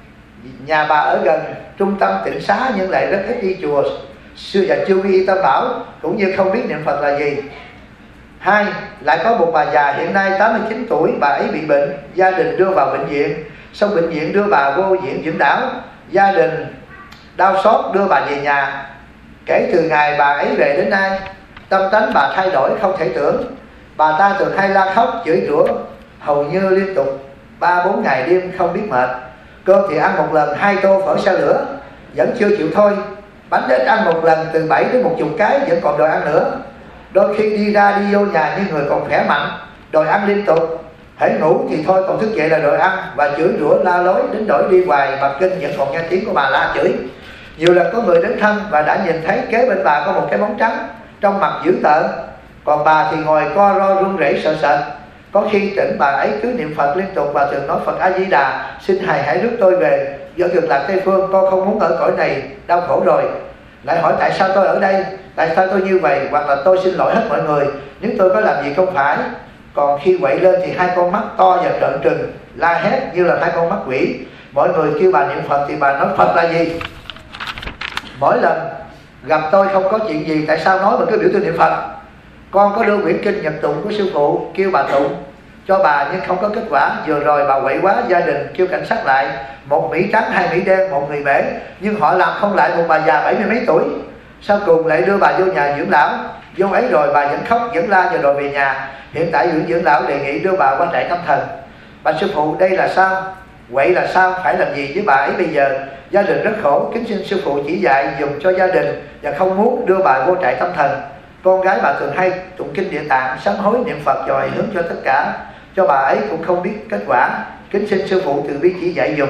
Nhà bà ở gần trung tâm tịnh xá nhưng lại rất ít đi chùa xưa và chưa quy y Tam Bảo, cũng như không biết niệm Phật là gì. Hai, lại có một bà già hiện nay 89 tuổi, bà ấy bị bệnh, gia đình đưa vào bệnh viện, xong bệnh viện đưa bà vô viện dưỡng lão, gia đình đau xót đưa bà về nhà. Kể từ ngày bà ấy về đến nay, tâm tánh bà thay đổi không thể tưởng. Bà ta thường hay la khóc, chửi rủa hầu như liên tục 3-4 ngày đêm không biết mệt. Cơm thì ăn một lần 2 tô phở xa lửa, vẫn chưa chịu thôi. Bánh ít ăn một lần từ 7 đến 10 cái, vẫn còn đòi ăn nữa. Đôi khi đi ra đi vô nhà như người còn khỏe mạnh, đòi ăn liên tục. Hễ ngủ thì thôi, còn thức dậy là đòi ăn, và chửi rủa la lối đến đổi đi hoài. Bà kinh vẫn còn nghe tiếng của bà la chửi. Nhiều lần có người đến thăm và đã nhìn thấy kế bên bà có một cái bóng trắng, trong mặt dữ tợn, còn bà thì ngồi co ro run rẩy sợ sệt. Có khi tỉnh bà ấy cứ niệm Phật liên tục và thường nói Phật A Di Đà, xin Thầy hãy rước tôi về, do Cực Lạc Tây Phương, con không muốn ở cõi này, đau khổ rồi. Lại hỏi tại sao tôi ở đây, tại sao tôi như vậy, hoặc là tôi xin lỗi hết mọi người nếu tôi có làm gì không phải. Còn khi quậy lên thì hai con mắt to và trợn trừng, la hét như là hai con mắt quỷ. Mọi người kêu bà niệm Phật thì bà nói Phật là gì. Mỗi lần gặp tôi không có chuyện gì, tại sao nói mà cứ biểu tôi niệm Phật. Con có đưa quyển kinh Nhật tụng của sư phụ, kêu bà tụng cho bà nhưng không có kết quả. Vừa rồi bà quậy quá, gia đình kêu cảnh sát lại, 1 Mỹ trắng 2 Mỹ đen 1 người Mễ, nhưng họ làm không lại một bà già 70 mấy tuổi. Sau cùng lại đưa bà vô nhà dưỡng lão. Vô ấy rồi bà vẫn khóc vẫn la và đòi về nhà. Hiện tại viện dưỡng lão đề nghị đưa bà qua trại tâm thần. Bà sư phụ đây là sao? Quậy là sao? Phải làm gì với bà ấy bây giờ? Gia đình rất khổ, kính xin sư phụ chỉ dạy dùm cho gia đình, và không muốn đưa bà vô trại tâm thần. Con gái bà thường hay tụng kinh Địa Tạng, sám hối niệm Phật rồi hướng cho tất cả, cho bà ấy cũng không biết kết quả. Kính xin sư phụ từ bi chỉ dạy dùm.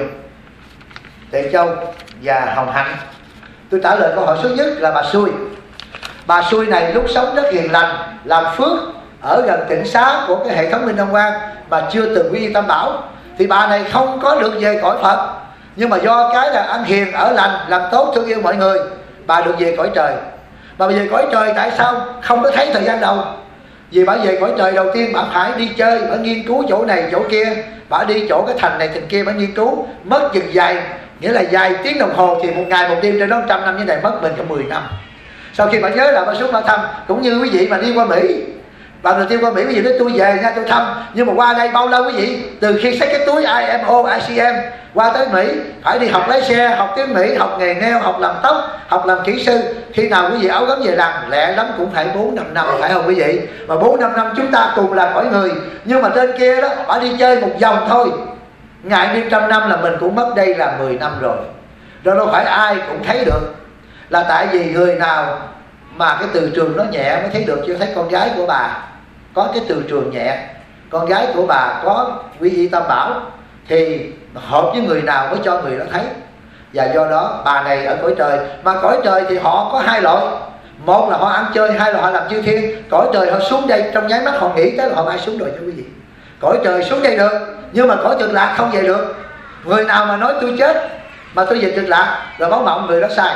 Tề Châu và Hồng Hạnh. Tôi trả lời câu hỏi số nhất là bà Xuôi. Bà Xuôi này lúc sống rất hiền lành, làm phước ở gần tịnh xá của cái hệ thống Minh Đông Quang mà chưa từng quy y Tam Bảo, thì bà này không có được về cõi Phật. Nhưng mà do cái là ăn hiền ở lành, làm tốt, thương yêu mọi người, bà được về cõi trời. Bà về cõi trời tại sao không có thấy thời gian đầu? Vì bà về cõi trời đầu tiên bà phải đi chơi, bà nghiên cứu chỗ này chỗ kia, bà đi chỗ cái thành này thành kia, bà nghiên cứu mất chừng dài, nghĩa là vài tiếng đồng hồ, thì một ngày một đêm trên đó 100 năm như này mất mình có 10 năm. Sau khi bà nhớ là bà xuống bà thăm, cũng như quý vị mà đi qua Mỹ, bà đầu tiên qua Mỹ quý vị nói tôi về nha, tôi thăm, nhưng mà qua đây bao lâu quý vị? Từ khi xách cái túi IMO, ICM qua tới Mỹ, phải đi học lái xe, học tiếng Mỹ, học nghề nail, học làm tóc, học làm kỹ sư. Khi nào quý vị áo gấm về làm, lẹ lắm cũng phải 4-5 năm, phải không quý vị? Mà 4-5 năm chúng ta cùng là cõi người, nhưng mà trên kia đó bà đi chơi một vòng thôi, ngày đi 100 năm là mình cũng mất đây là 10 năm rồi. Rồi đâu phải ai cũng thấy được, là tại vì người nào mà cái từ trường nó nhẹ mới thấy được. Chứ thấy con gái của bà có cái từ trường nhẹ, con gái của bà có quy y tam bảo, thì hợp với người nào mới cho người đó thấy. Và do đó bà này ở cõi trời. Mà cõi trời thì họ có hai loại, một là họ ăn chơi, hai là họ làm chư thiên. Cõi trời họ xuống đây trong nháy mắt họ nghĩ tới là họ bay xuống rồi cho quý vị. Cõi trời xuống đây được, nhưng mà cõi Cực Lạc không về được. Người nào mà nói tôi chết mà tôi về Cực Lạc là báo mộng, người đó sai.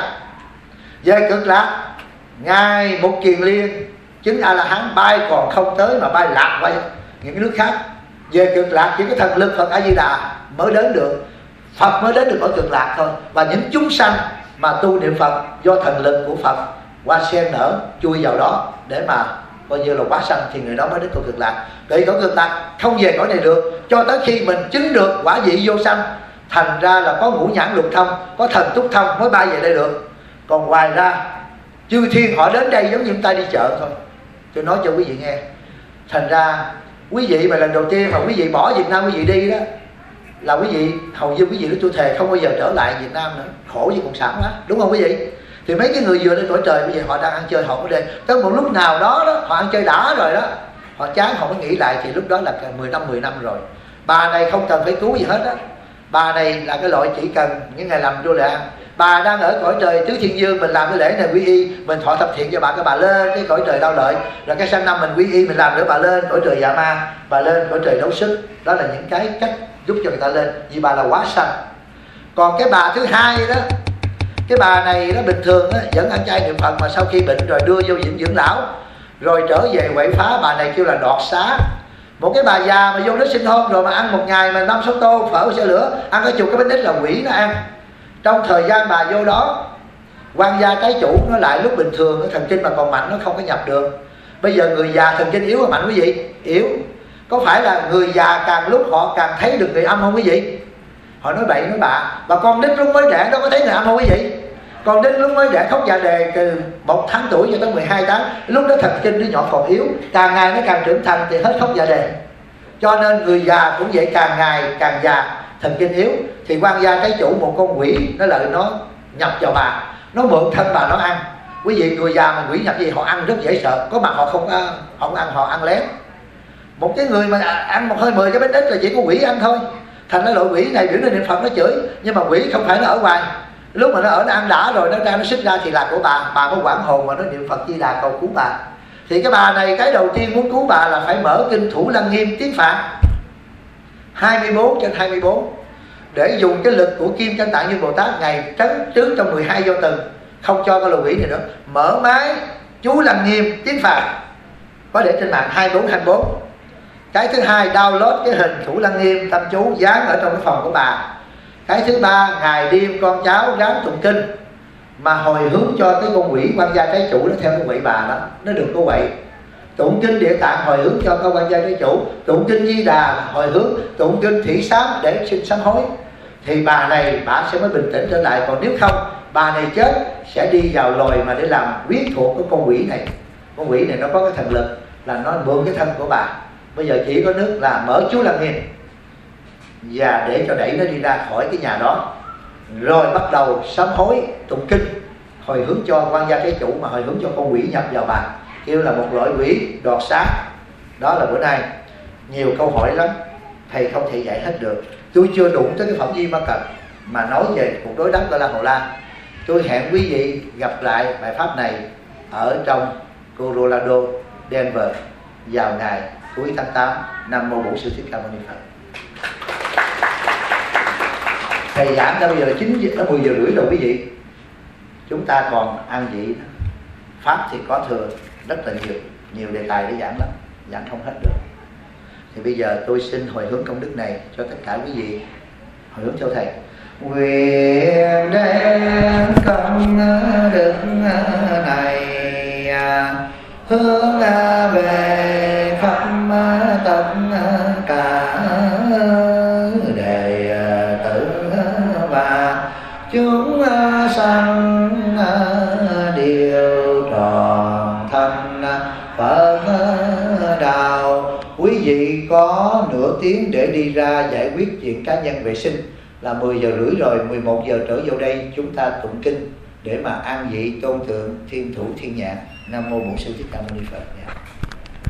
Về Cực Lạc ngài Một Kiền Liên chứng A La Hán bay còn không tới mà bay lạc qua những cái nước khác. Về Cực Lạc chỉ có thần lực Phật A Di Đà mới đến được, Phật mới đến được ở Cực Lạc thôi. Và những chúng sanh mà tu niệm Phật do thần lực của Phật hoa sen nở chui vào đó để mà coi như là quá sanh, thì người đó mới đến cõi Cực Lạc. Vậy cõi Cực Lạc không về cõi này được cho tới khi mình chứng được quả vị vô sanh. Thành ra là có ngũ nhãn lục thông, có thần túc thông mới bay về đây được. Còn ngoài ra chư thiên họ đến đây giống như chúng ta đi chợ thôi. Tôi nói cho quý vị nghe. Thành ra quý vị mà lần đầu tiên mà quý vị bỏ Việt Nam quý vị đi đó, là quý vị hầu như quý vị nói tôi thề không bao giờ trở lại Việt Nam nữa, khổ với cộng sản quá, đúng không quý vị? Thì mấy cái người vừa lên cõi trời bây giờ họ đang ăn chơi, họ có đây tới một lúc nào đó họ ăn chơi đã rồi đó, họ chán họ mới nghĩ lại, thì lúc đó là 10 năm rồi. Bà này không cần phải cứu gì hết á. Bà này là cái loại chỉ cần những ngày làm vô lệ ăn. Bà đang ở cõi trời Tứ Thiên Dương, mình làm cái lễ này quy y, mình thọ thập thiện cho bà, cái bà lên cái cõi trời Đau Lợi. Rồi cái sang năm mình quy y, mình làm nữa bà lên cõi trời Dạ Ma, bà lên cõi trời Đấu Sức. Đó là những cái cách giúp cho người ta lên, vì bà là quá sanh. Còn cái bà thứ hai đó, cái bà này nó bình thường á, vẫn ăn chay niệm Phật, mà sau khi bệnh rồi đưa vô viện dưỡng lão, rồi trở về quậy phá. Bà này kêu là đọt xá. Một cái bà già mà vô đó sinh hôn rồi mà ăn một ngày mà 5-6 tô phở xe lửa, ăn có chục cái bánh ít là quỷ nó ăn. Trong thời gian bà vô đó, quan gia trái chủ nó lại lúc bình thường cái thần kinh mà còn mạnh nó không có nhập được. Bây giờ người già thần kinh yếu hay mạnh quý vị? Yếu. Có phải là người già càng lúc họ càng thấy được người âm không quý vị? Họ nói bậy nói bạ. Và con nít lúc mới đẻ nó có thấy người âm không quý vị? Con nít lúc mới đẻ khóc dạ đề từ 1 tháng tuổi cho tới 12 tháng, lúc đó thần kinh đứa nhỏ còn yếu, càng ngày nó càng trưởng thành thì hết khóc dạ đề. Cho nên người già cũng vậy, càng ngày càng già, thần kinh yếu. Thì quan gia trái chủ một con quỷ nó lợi nó nhập vào bà, nó mượn thân bà nó ăn. Quý vị người già mà quỷ nhập gì họ ăn rất dễ sợ, có mặt họ không ăn, họ ăn lén. Một cái người mà ăn một hơi 10 cái bánh ít là chỉ có quỷ ăn thôi. Thành cái loại quỷ này biểu lên niệm Phật nó chửi, nhưng mà quỷ không phải nó ở ngoài. Lúc mà nó ở nó ăn đã rồi nó ra nó xích ra thì là của bà mới quản hồn mà nó niệm Phật Di Đà cầu cứu bà. Thì cái bà này cái đầu tiên muốn cứu bà là phải mở kinh Thủ Lăng Nghiêm tiếng Phạn 24/24 để dùng cái lực của Kim Cang Tạng Như Bồ Tát ngày trấn trướng trong 12 vô từng, không cho cái loại quỷ này nữa. Mở máy chú Lăng Nghiêm tiếng Phạn, có để trên mạng 24/24. Cái thứ hai download cái hình Thủ Lăng Nghiêm tâm chú dán ở trong cái phòng của bà. Cái thứ ba ngày đêm con cháu gắng tụng kinh mà hồi hướng cho cái con quỷ quan gia trái chủ nó theo con quỷ bà đó, nó đừng có quậy. Tụng kinh Địa Tạng hồi hướng cho các quan gia trái chủ, tụng kinh Di Đà hồi hướng, tụng kinh Thị Sám để xin sám hối. Thì bà này bà sẽ mới bình tĩnh trở lại. Còn nếu không bà này chết sẽ đi vào lòi mà để làm quyến thuộc của con quỷ này. Con quỷ này nó có cái thần lực là nó mượn cái thân của bà. Bây giờ chỉ có nước là mở chú Lăng Nghiêm và để cho đẩy nó đi ra khỏi cái nhà đó, rồi bắt đầu sám hối tụng kinh hồi hướng cho quan gia trái chủ, mà hồi hướng cho con quỷ nhập vào bà, kêu là một loại quỷ đọt xá. Đó là bữa nay nhiều câu hỏi lắm, thầy không thể giải hết được. Tôi chưa đụng tới cái phẩm Di Ma Cật mà nói về cuộc đối đáp của La Hầu La. Tôi hẹn quý vị gặp lại bài pháp này ở trong Colorado, Denver vào ngày cuối tháng 8. Nam mô Bổn Sư Thích Ca Mâu Ni Phật. Thầy giảng tới bây giờ là 9 giờ, 10 giờ rưỡi rồi quý vị. Chúng ta còn ăn vị. Pháp thì có thừa rất là nhiều đề tài để giảng lắm, giảng không hết được. Thì bây giờ tôi xin hồi hướng công đức này cho tất cả quý vị, hồi hướng cho thầy. Nguyện đem công đức này hướng về khắp tất cả đệ tử và chúng sanh đều tròn thành Phật đạo. Quý vị có nửa tiếng để đi ra giải quyết chuyện cá nhân vệ sinh, là 10 giờ rưỡi rồi, 11 giờ trở vào đây chúng ta tụng kinh để mà an vị tôn thượng Thiên Thủ Thiên Nhãn. Nam mô Bổn Sư Thích Ca Mâu Ni Phật.